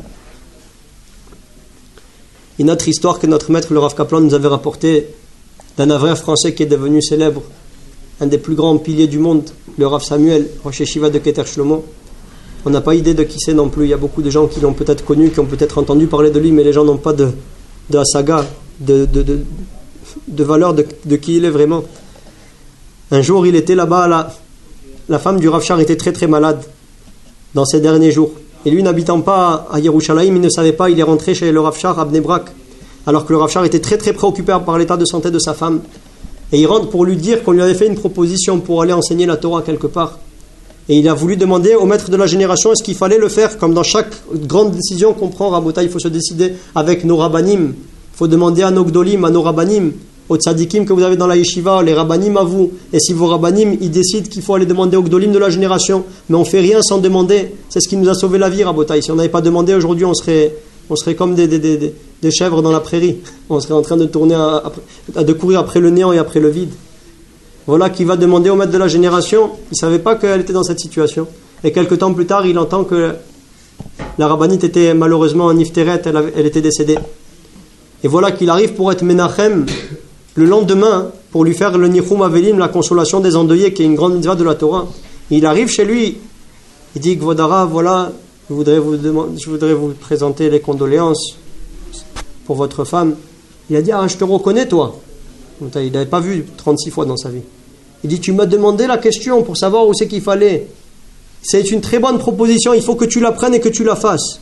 Une autre histoire que notre maître, le Rav Kaplan, nous avait rapportée d'un Avrien français qui est devenu célèbre, un des plus grands piliers du monde, le Rav Samuel, Rosh Yeshiva de Keter Shlomo. On n'a pas idée de qui c'est non plus. Il y a beaucoup de gens qui l'ont peut-être connu, qui ont peut-être entendu parler de lui, mais les gens n'ont pas de hasaga, de valeur de qui il est vraiment. Un jour, il était là-bas, la femme du Rav Shach était très très malade dans ces derniers jours. Et lui, n'habitant pas à Yerushalayim, il ne savait pas, il est rentré chez le Rav Shach à Bnei Brak, alors que le Rav Shach était très très préoccupé par l'état de santé de sa femme. Et il rentre pour lui dire qu'on lui avait fait une proposition pour aller enseigner la Torah quelque part. Et il a voulu demander au maître de la génération est-ce qu'il fallait le faire, comme dans chaque grande décision qu'on prend, Rabotai, il faut se décider avec nos rabbanim. Il faut demander à nos gdolim, à nos rabbanim, aux tzadikim que vous avez dans la yeshiva, les rabbanim à vous. Et si vos rabbanim, ils décident qu'il faut aller demander aux gdolim de la génération, mais on ne fait rien sans demander, c'est ce qui nous a sauvé la vie, Rabotai. Si on n'avait pas demandé aujourd'hui, on serait comme des chèvres dans la prairie. On serait en train de tourner, de courir après le néant et après le vide. Voilà qui va demander au maître de la génération. Il ne savait pas qu'elle était dans cette situation. Et quelques temps plus tard, il entend que la rabbinite était malheureusement en Nifteret, elle était décédée. Et voilà qu'il arrive pour être Menachem le lendemain, pour lui faire le Nichum Avelim, la consolation des endeuillés, qui est une grande mitzvah de la Torah. Et il arrive chez lui, il dit Gvodara, voilà, je voudrais vous présenter les condoléances pour votre femme. Il a dit je te reconnais toi. Il n'avait pas vu 36 fois dans sa vie. Il dit tu m'as demandé la question pour savoir où c'est qu'il fallait. C'est une très bonne proposition, il faut que tu la prennes et que tu la fasses.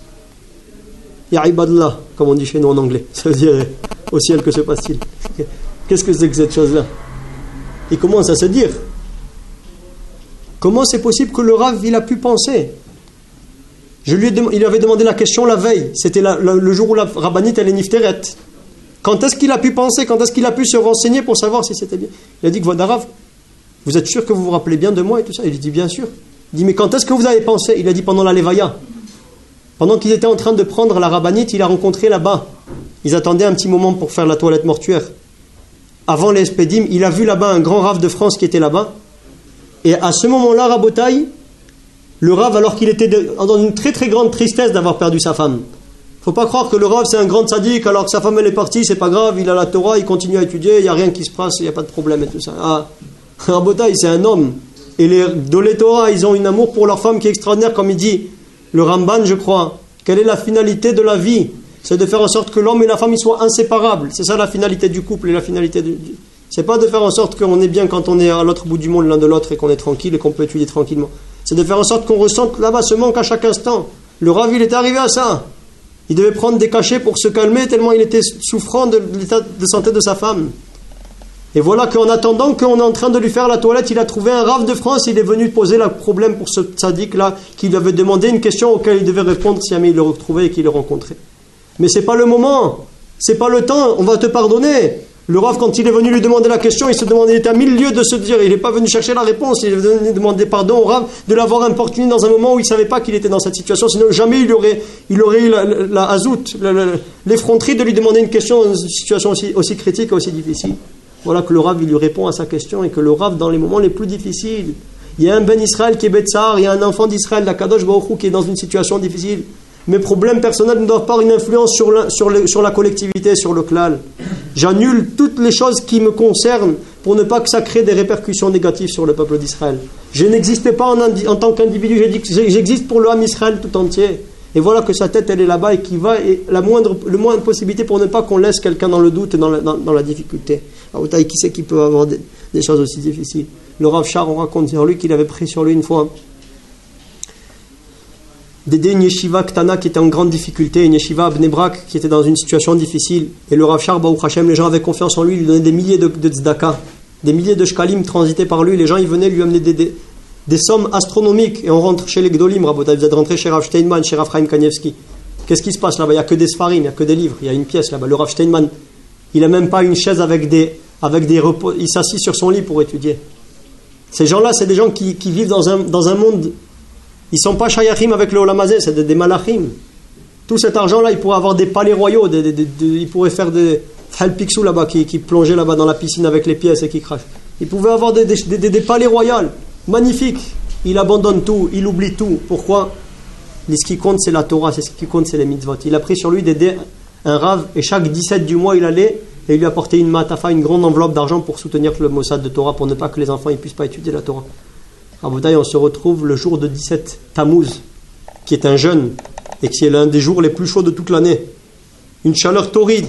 Ya ibadallah, comme on dit chez nous en anglais. Ça veut dire au ciel que se passe-t-il? Qu'est-ce que c'est que cette chose-là? Il commence à se dire comment c'est possible que le Rav il a pu penser? Il lui avait demandé la question la veille, c'était le jour où la rabbinite elle est nifteret. Quand est-ce qu'il a pu penser, quand est-ce qu'il a pu se renseigner pour savoir si c'était bien? Il a dit que Vodarav, vous êtes sûr que vous vous rappelez bien de moi et tout ça? Il dit bien sûr. Il dit mais quand est-ce que vous avez pensé? Il a dit pendant la Levaya. Pendant qu'ils étaient en train de prendre la rabbinite, il a rencontré là-bas. Ils attendaient un petit moment pour faire la toilette mortuaire. Avant les Espédim, il a vu là-bas un grand Rav de France qui était là-bas. Et à ce moment-là, Rabotaï, le Rav, alors qu'il était dans une très très grande tristesse d'avoir perdu sa femme. Faut pas croire que le Rav c'est un grand tzaddik, alors que sa femme elle est partie, c'est pas grave, il a la Torah, il continue à étudier, il n'y a rien qui se passe, il n'y a pas de problème et tout ça. Ah, Rabotaï, c'est un homme. Et les Dolé Torah, ils ont un amour pour leur femme qui est extraordinaire, comme il dit le Ramban, je crois. Quelle est la finalité de la vie? C'est de faire en sorte que l'homme et la femme ils soient inséparables. C'est ça la finalité du couple et la finalité c'est pas de faire en sorte qu'on est bien quand on est à l'autre bout du monde l'un de l'autre et qu'on est tranquille et qu'on peut étudier tranquillement. C'est de faire en sorte qu'on ressente là-bas ce manque à chaque instant. Le Rav, il était arrivé à ça. Il devait prendre des cachets pour se calmer tellement il était souffrant de l'état de santé de sa femme. Et voilà qu'en attendant qu'on est en train de lui faire la toilette, il a trouvé un Rav de France, il est venu poser le problème pour ce tzaddik-là, qui lui avait demandé une question auquel il devait répondre si jamais il le retrouvait et qu'il le rencontrait. Mais c'est pas le moment, c'est pas le temps, on va te pardonner. Le Rav, quand il est venu lui demander la question, il était à 1000 lieues de se dire, il n'est pas venu chercher la réponse, il est venu demander pardon au Rav de l'avoir importuné dans un moment où il ne savait pas qu'il était dans cette situation, sinon jamais il aurait eu la hazout, l'effronterie de lui demander une question dans une situation aussi critique et aussi difficile. Voilà que le Rav, il lui répond à sa question et que le Rav, dans les moments les plus difficiles, il y a un Ben Israël qui est Betsar, il y a un enfant d'Israël, la Kadosh Baruch Hu, qui est dans une situation difficile. Mes problèmes personnels ne doivent pas avoir une influence sur la collectivité, sur le klal. J'annule toutes les choses qui me concernent pour ne pas que ça crée des répercussions négatives sur le peuple d'Israël. Je n'existe pas en tant qu'individu, j'existe pour le Ham Israël tout entier. Et voilà que sa tête, elle est là-bas et qui va, et le moindre possibilité pour ne pas qu'on laisse quelqu'un dans le doute et dans la difficulté. Qui c'est qui peut avoir des choses aussi difficiles? Le Rav Shar, on raconte sur lui qu'il avait pris sur lui une fois d'aider une yeshiva Ktana qui était en grande difficulté, une yeshiva à Bnei Brak qui était dans une situation difficile. Et le Rav Shar, Baruch Hashem, les gens avaient confiance en lui, il lui donnait des milliers de tzedaka, des milliers de shkalim transités par lui. Les gens, ils venaient lui amener des sommes astronomiques. Et on rentre chez les Gdolim, Rabotai, vous êtes rentré chez Rav Steinman, chez Rav Chaim Kanievski. Qu'est-ce qui se passe là-bas? Il n'y a que des sfarim, il n'y a que des livres, il y a une pièce là-bas. Le Rav Steinman, il n'a même pas une chaise avec des repos, il s'assit sur son lit pour étudier. Ces gens-là, c'est des gens qui vivent dans un monde. Ils ne sont pas shayachim avec le Olam Hazeh, c'est des malachim. Tout cet argent-là, il pourrait avoir des palais royaux, il pourrait faire des Halpixou là-bas, qui plongeait là-bas dans la piscine avec les pièces et qui crachent. Il pouvait avoir des palais royaux, magnifiques. Il abandonne tout, il oublie tout. Pourquoi? Ce qui compte, c'est la Torah, ce qui compte, c'est les mitzvot. Il a pris sur lui d'aider un Rav, et chaque 17 du mois, il allait, et il lui apportait une matafa, une grande enveloppe d'argent pour soutenir le Mossad de Torah, pour ne pas que les enfants ne puissent pas étudier la Torah. À Boutaï, on se retrouve le jour de 17 Tammuz, qui est un jeûne, et qui est l'un des jours les plus chauds de toute l'année. Une chaleur torride.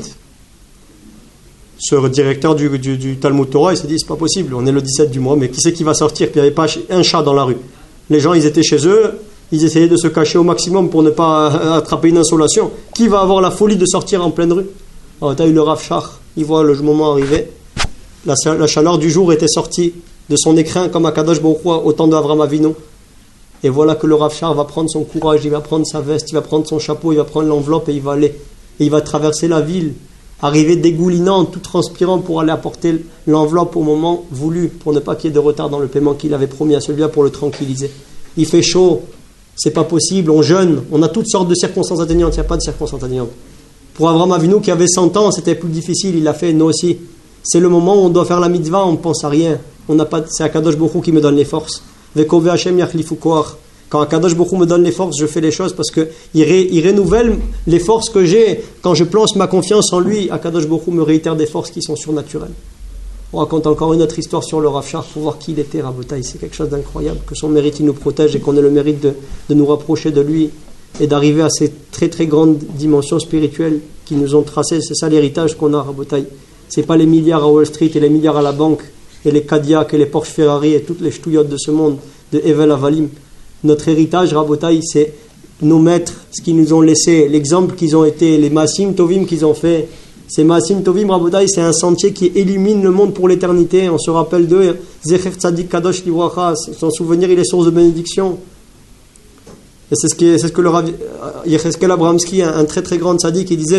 Ce directeur du Talmud Torah, il s'est dit, c'est pas possible, on est le 17 du mois, mais qui c'est qui va sortir? Puis il n'y avait pas un chat dans la rue. Les gens, ils étaient chez eux, ils essayaient de se cacher au maximum pour ne pas attraper une insolation. Qui va avoir la folie de sortir en pleine rue? À Boutaï, le Rav Shach, il voit le moment arriver. La chaleur du jour était sortie de son écrin comme à Kadosh Baruch Hu au temps d'Avram Avinu. Et voilà que le Rav Shar va prendre son courage, il va prendre sa veste, il va prendre son chapeau, il va prendre l'enveloppe et il va aller. Et il va traverser la ville, arriver dégoulinant, tout transpirant pour aller apporter l'enveloppe au moment voulu, pour ne pas qu'il y ait de retard dans le paiement qu'il avait promis à celui-là pour le tranquilliser. Il fait chaud, c'est pas possible, on jeûne, on a toutes sortes de circonstances atténuantes, il n'y a pas de circonstances atténuantes. Pour Avram Avinu qui avait 100 ans, c'était plus difficile, il l'a fait, nous aussi. C'est le moment où on doit faire la mitzvah, on ne pense à rien. C'est Akadosh Baruch Hu qui me donne les forces. Vekove Hashem yachlifu koach. Quand Akadosh Baruch Hu me donne les forces, je fais les choses parce qu'il renouvelle les forces que j'ai. Quand je place ma confiance en lui, Akadosh Baruch Hu me réitère des forces qui sont surnaturelles. On raconte encore une autre histoire sur le Rav Shach pour voir qui il était, Rabotai. C'est quelque chose d'incroyable. Que son mérite, il nous protège et qu'on ait le mérite de nous rapprocher de lui et d'arriver à ces très très grandes dimensions spirituelles qui nous ont tracées. C'est ça l'héritage qu'on a, Rabotai. C'est pas les milliards à Wall Street et les milliards à la banque et les Cadillac et les Porsche Ferrari et toutes les ch'touillottes de ce monde, de Evel Avalim. Notre héritage, Rabotai, c'est nos maîtres, ce qu'ils nous ont laissé, l'exemple qu'ils ont été, les Maasim Tovim qu'ils ont fait. Ces Maasim Tovim, Rabotai, c'est un sentier qui illumine le monde pour l'éternité. On se rappelle d'eux, Zecher Tzadik Kadosh Livracha, son souvenir, il est source de bénédiction. Et c'est ce que le Rav Yecheskel Abramski, un très très grand tzaddik, il disait,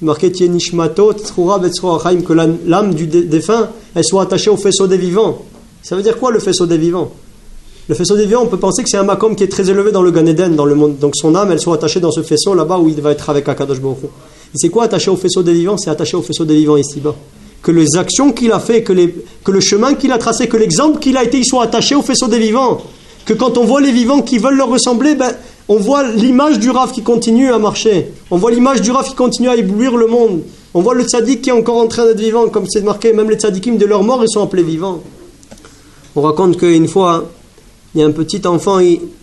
Marqué Tie Nishmato, Tzroura Betzroa Chaim, que l'âme du défunt, elle soit attachée au faisceau des vivants. Ça veut dire quoi le faisceau des vivants? Le faisceau des vivants, on peut penser que c'est un makom qui est très élevé dans le Gan Eden, dans le monde. Donc son âme, elle soit attachée dans ce faisceau là-bas où il va être avec Akadosh Baruch Hu. Et c'est quoi attaché au faisceau des vivants? C'est attaché au faisceau des vivants ici-bas. Que les actions qu'il a fait, que le chemin qu'il a tracé, que l'exemple qu'il a été, ils sont attachés au faisceau des vivants. Que quand on voit les vivants qui veulent leur ressembler, on voit l'image du Rav qui continue à marcher. On voit l'image du Rav qui continue à éblouir le monde. On voit le tzaddik qui est encore en train d'être vivant, comme c'est marqué, même les tzaddikim de leur mort, ils sont appelés vivants. On raconte qu'une fois, il y a un petit enfant,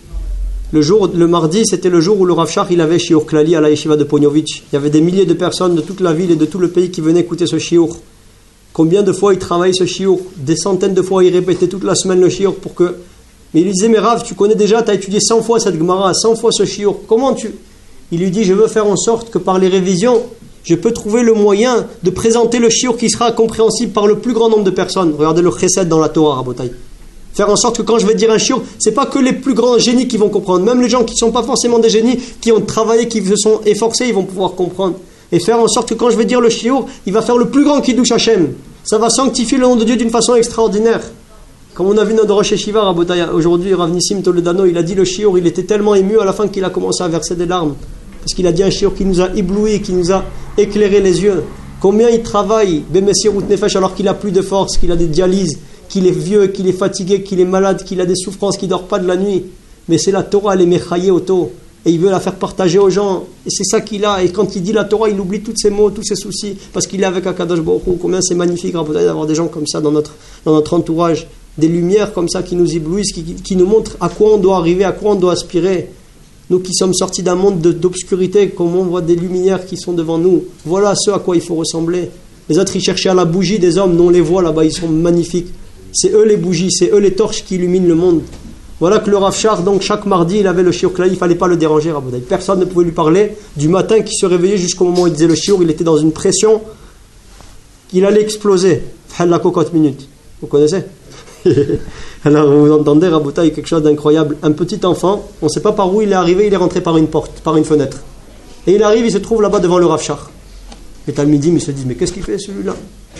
le mardi, c'était le jour où le Rav Shach, il avait shiur klali à la yeshiva de Ponyovitch. Il y avait des milliers de personnes de toute la ville et de tout le pays qui venaient écouter ce shiur. Combien de fois il travaillait ce shiur? Des centaines de fois il répétait toute la semaine le shiur pour que... Mais il lui disait, mais Rav, tu connais déjà, tu as étudié 100 fois cette Gemara, 100 fois ce shiur. Comment tu... Il lui dit, je veux faire en sorte que par les révisions, je peux trouver le moyen de présenter le shiur qui sera compréhensible par le plus grand nombre de personnes. Regardez le chesed dans la Torah, Rabotai. Faire en sorte que quand je vais dire un shiur, c'est pas que les plus grands génies qui vont comprendre. Même les gens qui ne sont pas forcément des génies, qui ont travaillé, qui se sont efforcés, ils vont pouvoir comprendre. Et faire en sorte que quand je vais dire le shiur, il va faire le plus grand Kiddush Hashem. Ça va sanctifier le nom de Dieu d'une façon extraordinaire. Comme on a vu dans Rosh Yeshiva, Rabotai, aujourd'hui, Rav Nissim Toledano, il a dit le shiur, il était tellement ému à la fin qu'il a commencé à verser des larmes. Parce qu'il a dit un shiur qui nous a éblouis, qui nous a éclairé les yeux. Combien il travaille, Bemessirut Nefesh, alors qu'il a plus de force, qu'il a des dialyses, qu'il est vieux, qu'il est fatigué, qu'il est malade, qu'il a des souffrances, qu'il ne dort pas de la nuit. Mais c'est la Torah, elle est mechaye auto. Et il veut la faire partager aux gens. Et c'est ça qu'il a. Et quand il dit la Torah, il oublie tous ses maux, tous ses soucis. Parce qu'il est avec Akadosh Baruch Hu. Combien c'est magnifique d'avoir des gens comme ça dans notre entourage. Des lumières comme ça qui nous éblouissent, qui nous montrent à quoi on doit arriver, à quoi on doit aspirer. Nous qui sommes sortis d'un monde d'obscurité, comment on voit des lumières qui sont devant nous. Voilà ce à quoi il faut ressembler. Les autres, ils cherchaient à la bougie des hommes. Nous, on les voit là-bas, ils sont magnifiques. C'est eux les bougies, c'est eux les torches qui illuminent le monde. Voilà que le Rav Shach, donc chaque mardi, il avait le shiur klali, il ne fallait pas le déranger, Rabotai. Personne ne pouvait lui parler. Du matin qu'il se réveillait jusqu'au moment où il disait le shiur, il était dans une pression qu'il allait exploser. La cocotte minute. Vous connaissez? Alors vous entendez, Rabotai, quelque chose d'incroyable. Un petit enfant, on ne sait pas par où il est arrivé, il est rentré par une porte, par une fenêtre. Et il arrive, il se trouve là-bas devant le Rav Shach. Les Talmidim, ils se disent, mais qu'est-ce qu'il fait celui-là?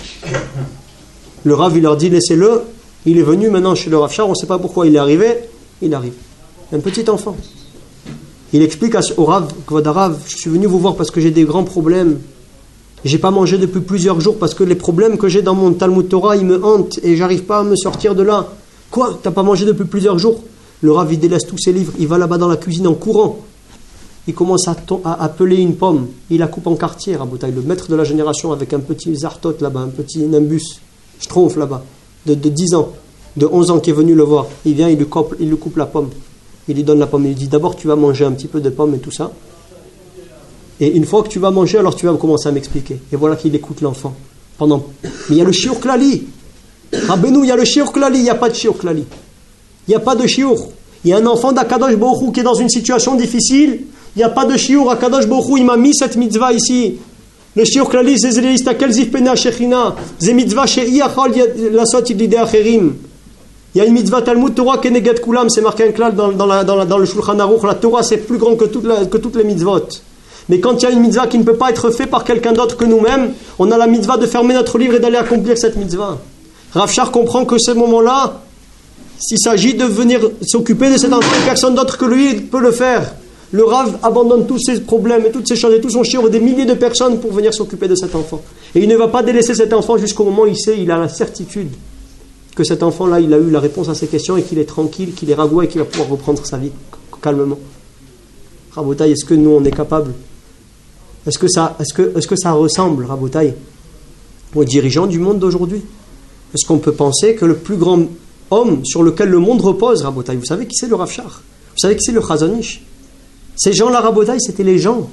Le Rav, il leur dit, laissez-le. Il est venu maintenant chez le Rav Shach, on ne sait pas pourquoi il est arrivé. Il arrive. Un petit enfant. Il explique au Rav, Rav, je suis venu vous voir parce que j'ai des grands problèmes. J'ai pas mangé depuis plusieurs jours parce que les problèmes que j'ai dans mon Talmud Torah, ils me hantent et j'arrive pas à me sortir de là. Quoi? T'as pas mangé depuis plusieurs jours? Le Rav, il délaisse tous ses livres. Il va là-bas dans la cuisine en courant. Il commence à peler une pomme. Il la coupe en quartier, Rabotai, le maître de la génération, avec un petit zartot là-bas, un petit nimbus. Schtroumpf là-bas, de 10 ans, de 11 ans qui est venu le voir. Il vient, il lui coupe la pomme. Il lui donne la pomme. Il lui dit, d'abord tu vas manger un petit peu de pomme et tout ça. Et une fois que tu vas manger, alors tu vas commencer à m'expliquer. Et voilà qu'il écoute l'enfant. Mais il y a le shiur klali. Rabbeinu, il y a le shiur klali. Il n'y a pas de shiur klali. Il n'y a pas de shiur. Il y a un enfant d'Akadosh Baruch Hu qui est dans une situation difficile. Il n'y a pas de shiur. Akadosh Baruch Hu, il m'a mis cette mitzvah ici. Le shiur klali, c'est zelistakel zif pena shechina. C'est mitzvah she'i achal lasot idide acherim. Il y a une mitzvah Talmud Torah keneget kulam. C'est marqué un klal dans le Shulchan Aruch. La Torah, c'est plus grand que toutes les mitzvot. Mais quand il y a une mitzvah qui ne peut pas être faite par quelqu'un d'autre que nous-mêmes, on a la mitzvah de fermer notre livre et d'aller accomplir cette mitzvah. Rav Shach comprend que ce moment-là, s'il s'agit de venir s'occuper de cet enfant, personne d'autre que lui peut le faire. Le Rav abandonne tous ses problèmes et toutes ses choses et tout son shiur, des milliers de personnes pour venir s'occuper de cet enfant. Et il ne va pas délaisser cet enfant jusqu'au moment où il a la certitude que cet enfant-là, il a eu la réponse à ses questions et qu'il est tranquille, qu'il est ragoua et qu'il va pouvoir reprendre sa vie calmement. Rabotai, est-ce que nous, on est capable? Est-ce que ça ressemble, Rabotai, aux dirigeants du monde d'aujourd'hui? Est-ce qu'on peut penser que le plus grand homme sur lequel le monde repose, Rabotai, vous savez qui c'est le Rav Shach? Vous savez qui c'est le Chazon Ish? Ces gens-là, Rabotai, c'était les gens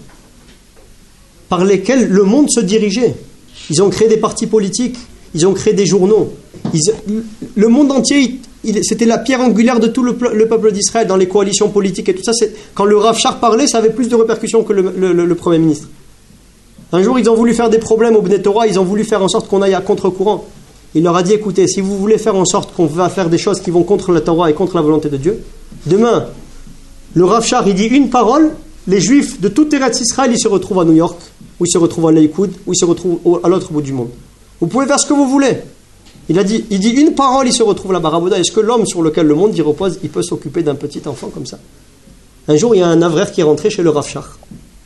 par lesquels le monde se dirigeait. Ils ont créé des partis politiques, ils ont créé des journaux. Le monde entier, c'était la pierre angulaire de tout le peuple d'Israël dans les coalitions politiques et tout ça. Quand le Rav Shach parlait, ça avait plus de répercussions que le Premier ministre. Un jour, ils ont voulu faire des problèmes au Bnei Torah, ils ont voulu faire en sorte qu'on aille à contre-courant. Il leur a dit, écoutez, si vous voulez faire en sorte qu'on va faire des choses qui vont contre la Torah et contre la volonté de Dieu, demain, le Rav Shach, il dit une parole, les Juifs de toute Eretz Israël, ils se retrouvent à New York. ou il se retrouve à Laïkoud, ou il se retrouve à l'autre bout du monde. Vous pouvez faire ce que vous voulez. Il dit une parole, il se retrouve là-bas. Rabouda, est-ce que l'homme sur lequel le monde y repose, il peut s'occuper d'un petit enfant comme ça? Un jour, il y a un avraire qui est rentré chez le Rav Shach.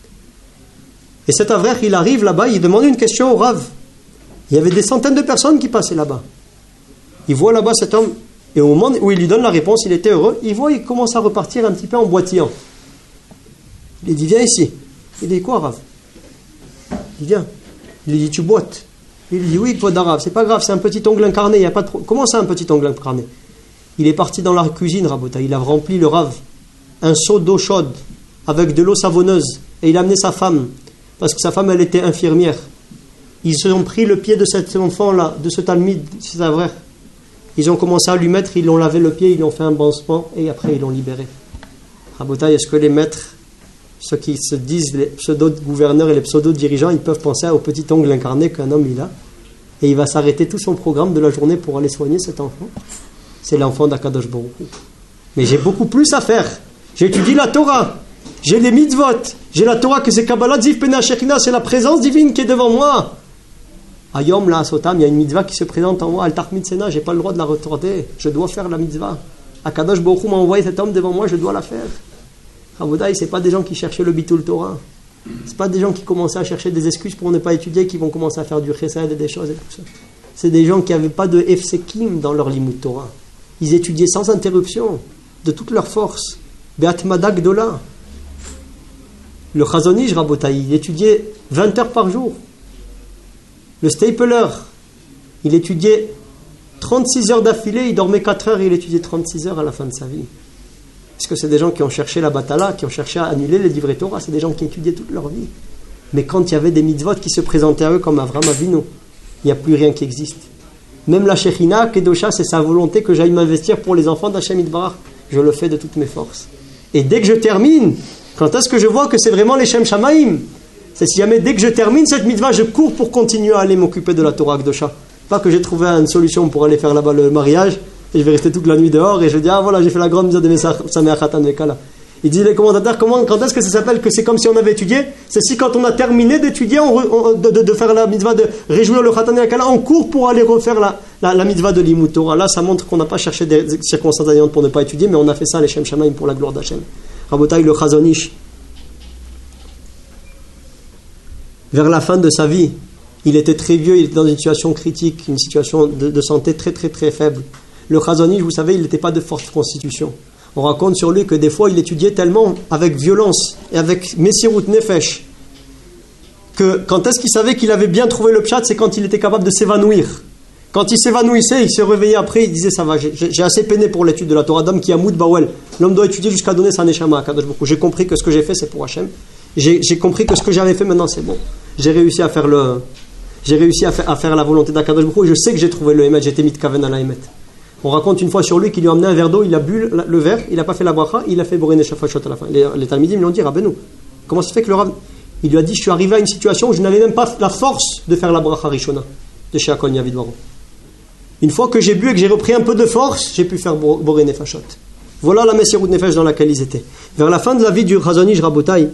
Et cet avraire, il arrive là-bas, il demande une question au Rav. Il y avait des centaines de personnes qui passaient là-bas. Il voit là-bas cet homme, et au moment où il lui donne la réponse, il était heureux. Il voit, il commence à repartir un petit peu en boitillant. Il lui dit, viens ici. Il dit, quoi, Rav? Il vient. Il lui dit, tu boites? Il lui dit, oui, faute d'arabe. C'est pas grave, c'est un petit ongle incarné. Il y a pas de Comment ça, un petit ongle incarné? Il est parti dans la cuisine, Rabota. Il a rempli le Rav un seau d'eau chaude avec de l'eau savonneuse. Et il a amené sa femme, parce que sa femme, elle était infirmière. Ils ont pris le pied de cet enfant-là, de ce talmide, c'est un vrai. Ils ont commencé à lui mettre, ils l'ont lavé le pied, ils lui ont fait un pansement, et après ils l'ont libéré. Rabota, est-ce que les maîtres, ceux qui se disent les pseudo-gouverneurs et les pseudo-dirigeants, ils peuvent penser au petit ongle incarné qu'un homme il a, et il va s'arrêter tout son programme de la journée pour aller soigner cet enfant? C'est l'enfant d'Akadosh Baruch Hu. Mais j'ai beaucoup plus à faire. J'étudie la Torah, j'ai les mitzvot, j'ai la Torah que c'est Kabbalah Ziv Pena Shechina, c'est la présence divine qui est devant moi. Ayom la Sotam, il y a une mitzvah qui se présente en moi, Al Tachmid Sena, j'ai pas le droit de la retarder, je dois faire la mitzvah. Akadosh Baruch Hu m'a envoyé cet homme devant moi, je dois la faire. Raboudaï, c'est pas des gens qui cherchaient le bitul Torah, c'est pas des gens qui commençaient à chercher des excuses pour ne pas étudier, qui vont commencer à faire du chesed et des choses et tout ça. C'est des gens qui n'avaient pas de efsekim dans leur limud Torah. Ils étudiaient sans interruption, de toute leur force. Be'atmada gdola. Le Chazon Ish, Raboudaï, il étudiait 20 heures par jour. Le Stapler, il étudiait 36 heures d'affilée, il dormait 4 heures et il étudiait 36 heures à la fin de sa vie. Est-ce que c'est des gens qui ont cherché la batala, qui ont cherché à annuler les livrets Torah? C'est des gens qui étudiaient toute leur vie. Mais quand il y avait des mitzvot qui se présentaient à eux comme Avram Avinu, il n'y a plus rien qui existe. Même la Shechina, Kedosha, c'est sa volonté que j'aille m'investir pour les enfants d'Hachem Yitbarach. Je le fais de toutes mes forces. Et dès que je termine, quand est-ce que je vois que c'est vraiment les Shem Shamaim? C'est si jamais dès que je termine cette mitzvah, je cours pour continuer à aller m'occuper de la Torah Kedosha. Pas que j'ai trouvé une solution pour aller faire là-bas le mariage, et je vais rester toute la nuit dehors, et je dis, ah voilà, j'ai fait la grande mitzvah de Sameh Khatan Vekala. Il dit les commentateurs, quand est-ce que ça s'appelle que c'est comme si on avait étudié? C'est si quand on a terminé d'étudier, de faire la mitzvah, de réjouir le Khatan Vekala, on court pour aller refaire la mitzvah de l'Imut Torah. Là, ça montre qu'on n'a pas cherché des circonstances atténuantes pour ne pas étudier, mais on a fait ça, les Shem Shamaim, pour la gloire d'Hachem. Rabotai, le Chazon Ish, vers la fin de sa vie, il était très vieux, il était dans une situation critique, une situation de santé très très très faible. Le Chazon Ish, vous savez, il n'était pas de forte constitution. On raconte sur lui que des fois il étudiait tellement avec violence et avec Messirut Nefesh que quand est-ce qu'il savait qu'il avait bien trouvé le pshat, c'est quand il était capable de s'évanouir. Quand il s'évanouissait, il se réveillait après, il disait ça va, j'ai assez peiné pour l'étude de la Torah d'homme qui a Moud Bawel. L'homme doit étudier jusqu'à donner sa neshama à Kadosh Baruch Hu. J'ai compris que ce que j'ai fait c'est pour Hachem. J'ai compris que ce que j'avais fait maintenant c'est bon. J'ai réussi à faire la volonté d'Akadosh Baruch Hu et je sais que j'ai trouvé le Emet, j'étais mitkaven à la Emet. On raconte une fois sur lui qu'il lui a amené un verre d'eau, il a bu le verre, il n'a pas fait la bracha, il a fait Boré Neshafashot à la fin. Les Talmidim lui ont dit, Rabbeinu, comment ça fait que le Rav, il lui a dit, je suis arrivé à une situation où je n'avais même pas la force de faire la bracha Rishona de chez Akon Yavidvaro. Une fois que j'ai bu et que j'ai repris un peu de force, j'ai pu faire Boré Nefashot. Voilà la Messirut Nefesh dans laquelle ils étaient. Vers la fin de la vie du Chazon Ish Rabotai,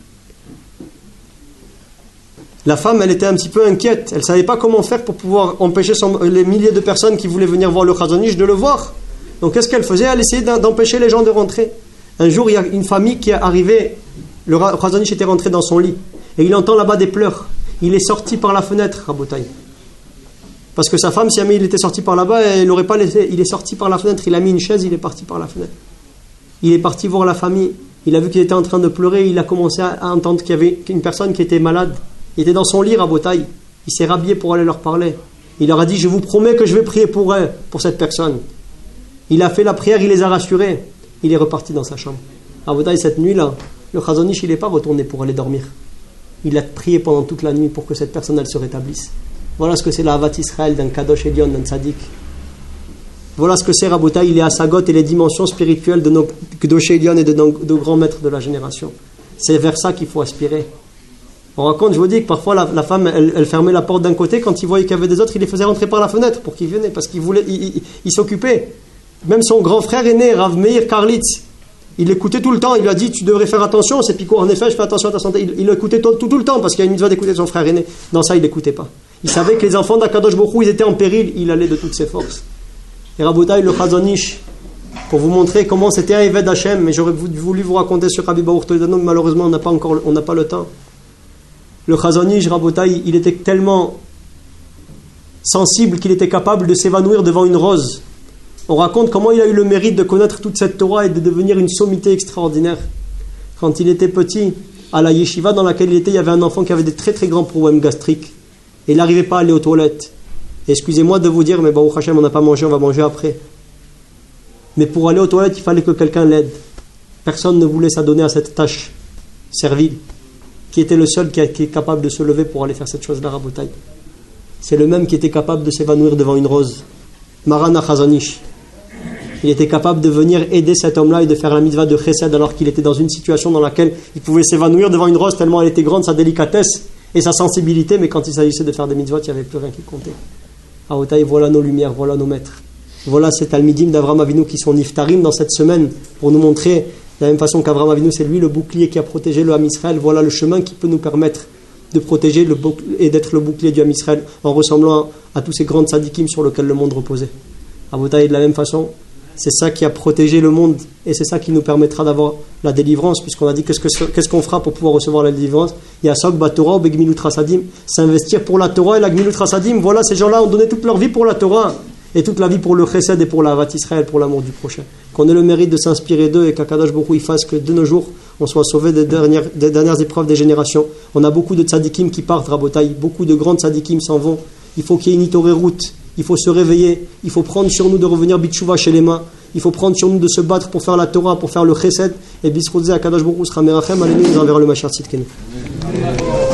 la femme, elle était un petit peu inquiète. Elle ne savait pas comment faire pour pouvoir empêcher les milliers de personnes qui voulaient venir voir le Chazon Ish de le voir. Donc, qu'est-ce qu'elle faisait? Elle essayait d'empêcher les gens de rentrer. Un jour, il y a une famille qui est arrivée. Le Chazon Ish était rentré dans son lit. Et il entend là-bas des pleurs. Il est sorti par la fenêtre, Rabotai. Parce que sa femme, si jamais il était sorti par là-bas, elle n'aurait pas laissé. Il est sorti par la fenêtre. Il a mis une chaise, il est parti par la fenêtre. Il est parti voir la famille. Il a vu qu'il était en train de pleurer. Il a commencé à entendre qu'il y avait une personne qui était malade. Il était dans son lit à Botaï. Il s'est rhabillé pour aller leur parler. Il leur a dit, je vous promets que je vais prier pour eux, pour cette personne. Il a fait la prière, il les a rassurés. Il est reparti dans sa chambre. À Botaï, cette nuit-là, le Chazon Ish, il n'est pas retourné pour aller dormir. Il a prié pendant toute la nuit pour que cette personne, elle se rétablisse. Voilà ce que c'est la Havat Israël d'un Kadosh Elion, d'un Tzadik. Voilà ce que c'est Rabotai, il est à Sagot et les dimensions spirituelles de nos Kadosh Elion et de nos grands maîtres de la génération. C'est vers ça qu'il faut aspirer. On raconte, je vous dis que parfois la femme, elle fermait la porte d'un côté, quand il voyait qu'il y avait des autres, il les faisait rentrer par la fenêtre pour qu'ils venaient, parce qu'il voulait, il s'occupait. Même son grand frère aîné, Rav Meir Karlitz, Il l'écoutait tout le temps, il lui a dit tu devrais faire attention, c'est Pico, en effet je fais attention à ta santé. Il l'écoutait tout le temps parce qu'il y a une mitzvah d'écouter son frère aîné. Dans ça il l'écoutait pas. Il savait que les enfants d'Akadosh Baruch Hu, ils étaient en péril, il allait de toutes ses forces. Et Rabotai, le Chazon Ish, pour vous montrer comment c'était un Eved Hashem, mais j'aurais voulu vous raconter sur Rabbi Baruch Toledano, mais malheureusement on n'a pas le temps. Le Chazon Ish, Rabotai, il était tellement sensible qu'il était capable de s'évanouir devant une rose. On raconte comment il a eu le mérite de connaître toute cette Torah et de devenir une sommité extraordinaire. Quand il était petit, à la yeshiva dans laquelle il y avait un enfant qui avait des très très grands problèmes gastriques. Et il n'arrivait pas à aller aux toilettes. Et excusez-moi de vous dire, mais Baruch Hashem, on n'a pas mangé, on va manger après. Mais pour aller aux toilettes, il fallait que quelqu'un l'aide. Personne ne voulait s'adonner à cette tâche servile, qui était le seul qui est capable de se lever pour aller faire cette chose-là, Rabotai. C'est le même qui était capable de s'évanouir devant une rose. Marana Chazon Ish. Il était capable de venir aider cet homme-là et de faire la mitzvah de chesed alors qu'il était dans une situation dans laquelle il pouvait s'évanouir devant une rose tellement elle était grande, sa délicatesse et sa sensibilité, mais quand il s'agissait de faire des mitzvot, il n'y avait plus rien qui comptait. Aotaï, voilà nos lumières, voilà nos maîtres. Voilà ces talmidim d'Avraham Avinu qui sont niftarim dans cette semaine pour nous montrer, de la même façon qu'Avraham Avinu, c'est lui le bouclier qui a protégé le Ham Israël. Voilà le chemin qui peut nous permettre de protéger et d'être le bouclier du Ham Israël en ressemblant à tous ces grands tzadikim sur lesquels le monde reposait. Aotaï, de la même façon, c'est ça qui a protégé le monde et c'est ça qui nous permettra d'avoir la délivrance, puisqu'on a dit qu'est-ce qu'on fera pour pouvoir recevoir la délivrance. Il y a Sok Batorah ou Begmilut Rasadim, s'investir pour la Torah et la Gmilut Rasadim. Voilà, ces gens-là ont donné toute leur vie pour la Torah et toute la vie pour le Chesed et pour la Havat Israël, pour l'amour du prochain. Qu'on ait le mérite de s'inspirer d'eux et qu'Akadosh Baruch Hu il fasse que de nos jours on soit sauvé des dernières épreuves des générations. On a beaucoup de tzadikim qui partent, Rabotai, beaucoup de grands tzadikim s'en vont. Il faut qu'il y ait une itorérut. Il faut se réveiller, il faut prendre sur nous de revenir bitchouva chez les mains, il faut prendre sur nous de se battre pour faire la Torah, pour faire le chesed, et bisroudze akadosh baruch hu sera merachem, allez nous envers le Mashiach Tzidkenu.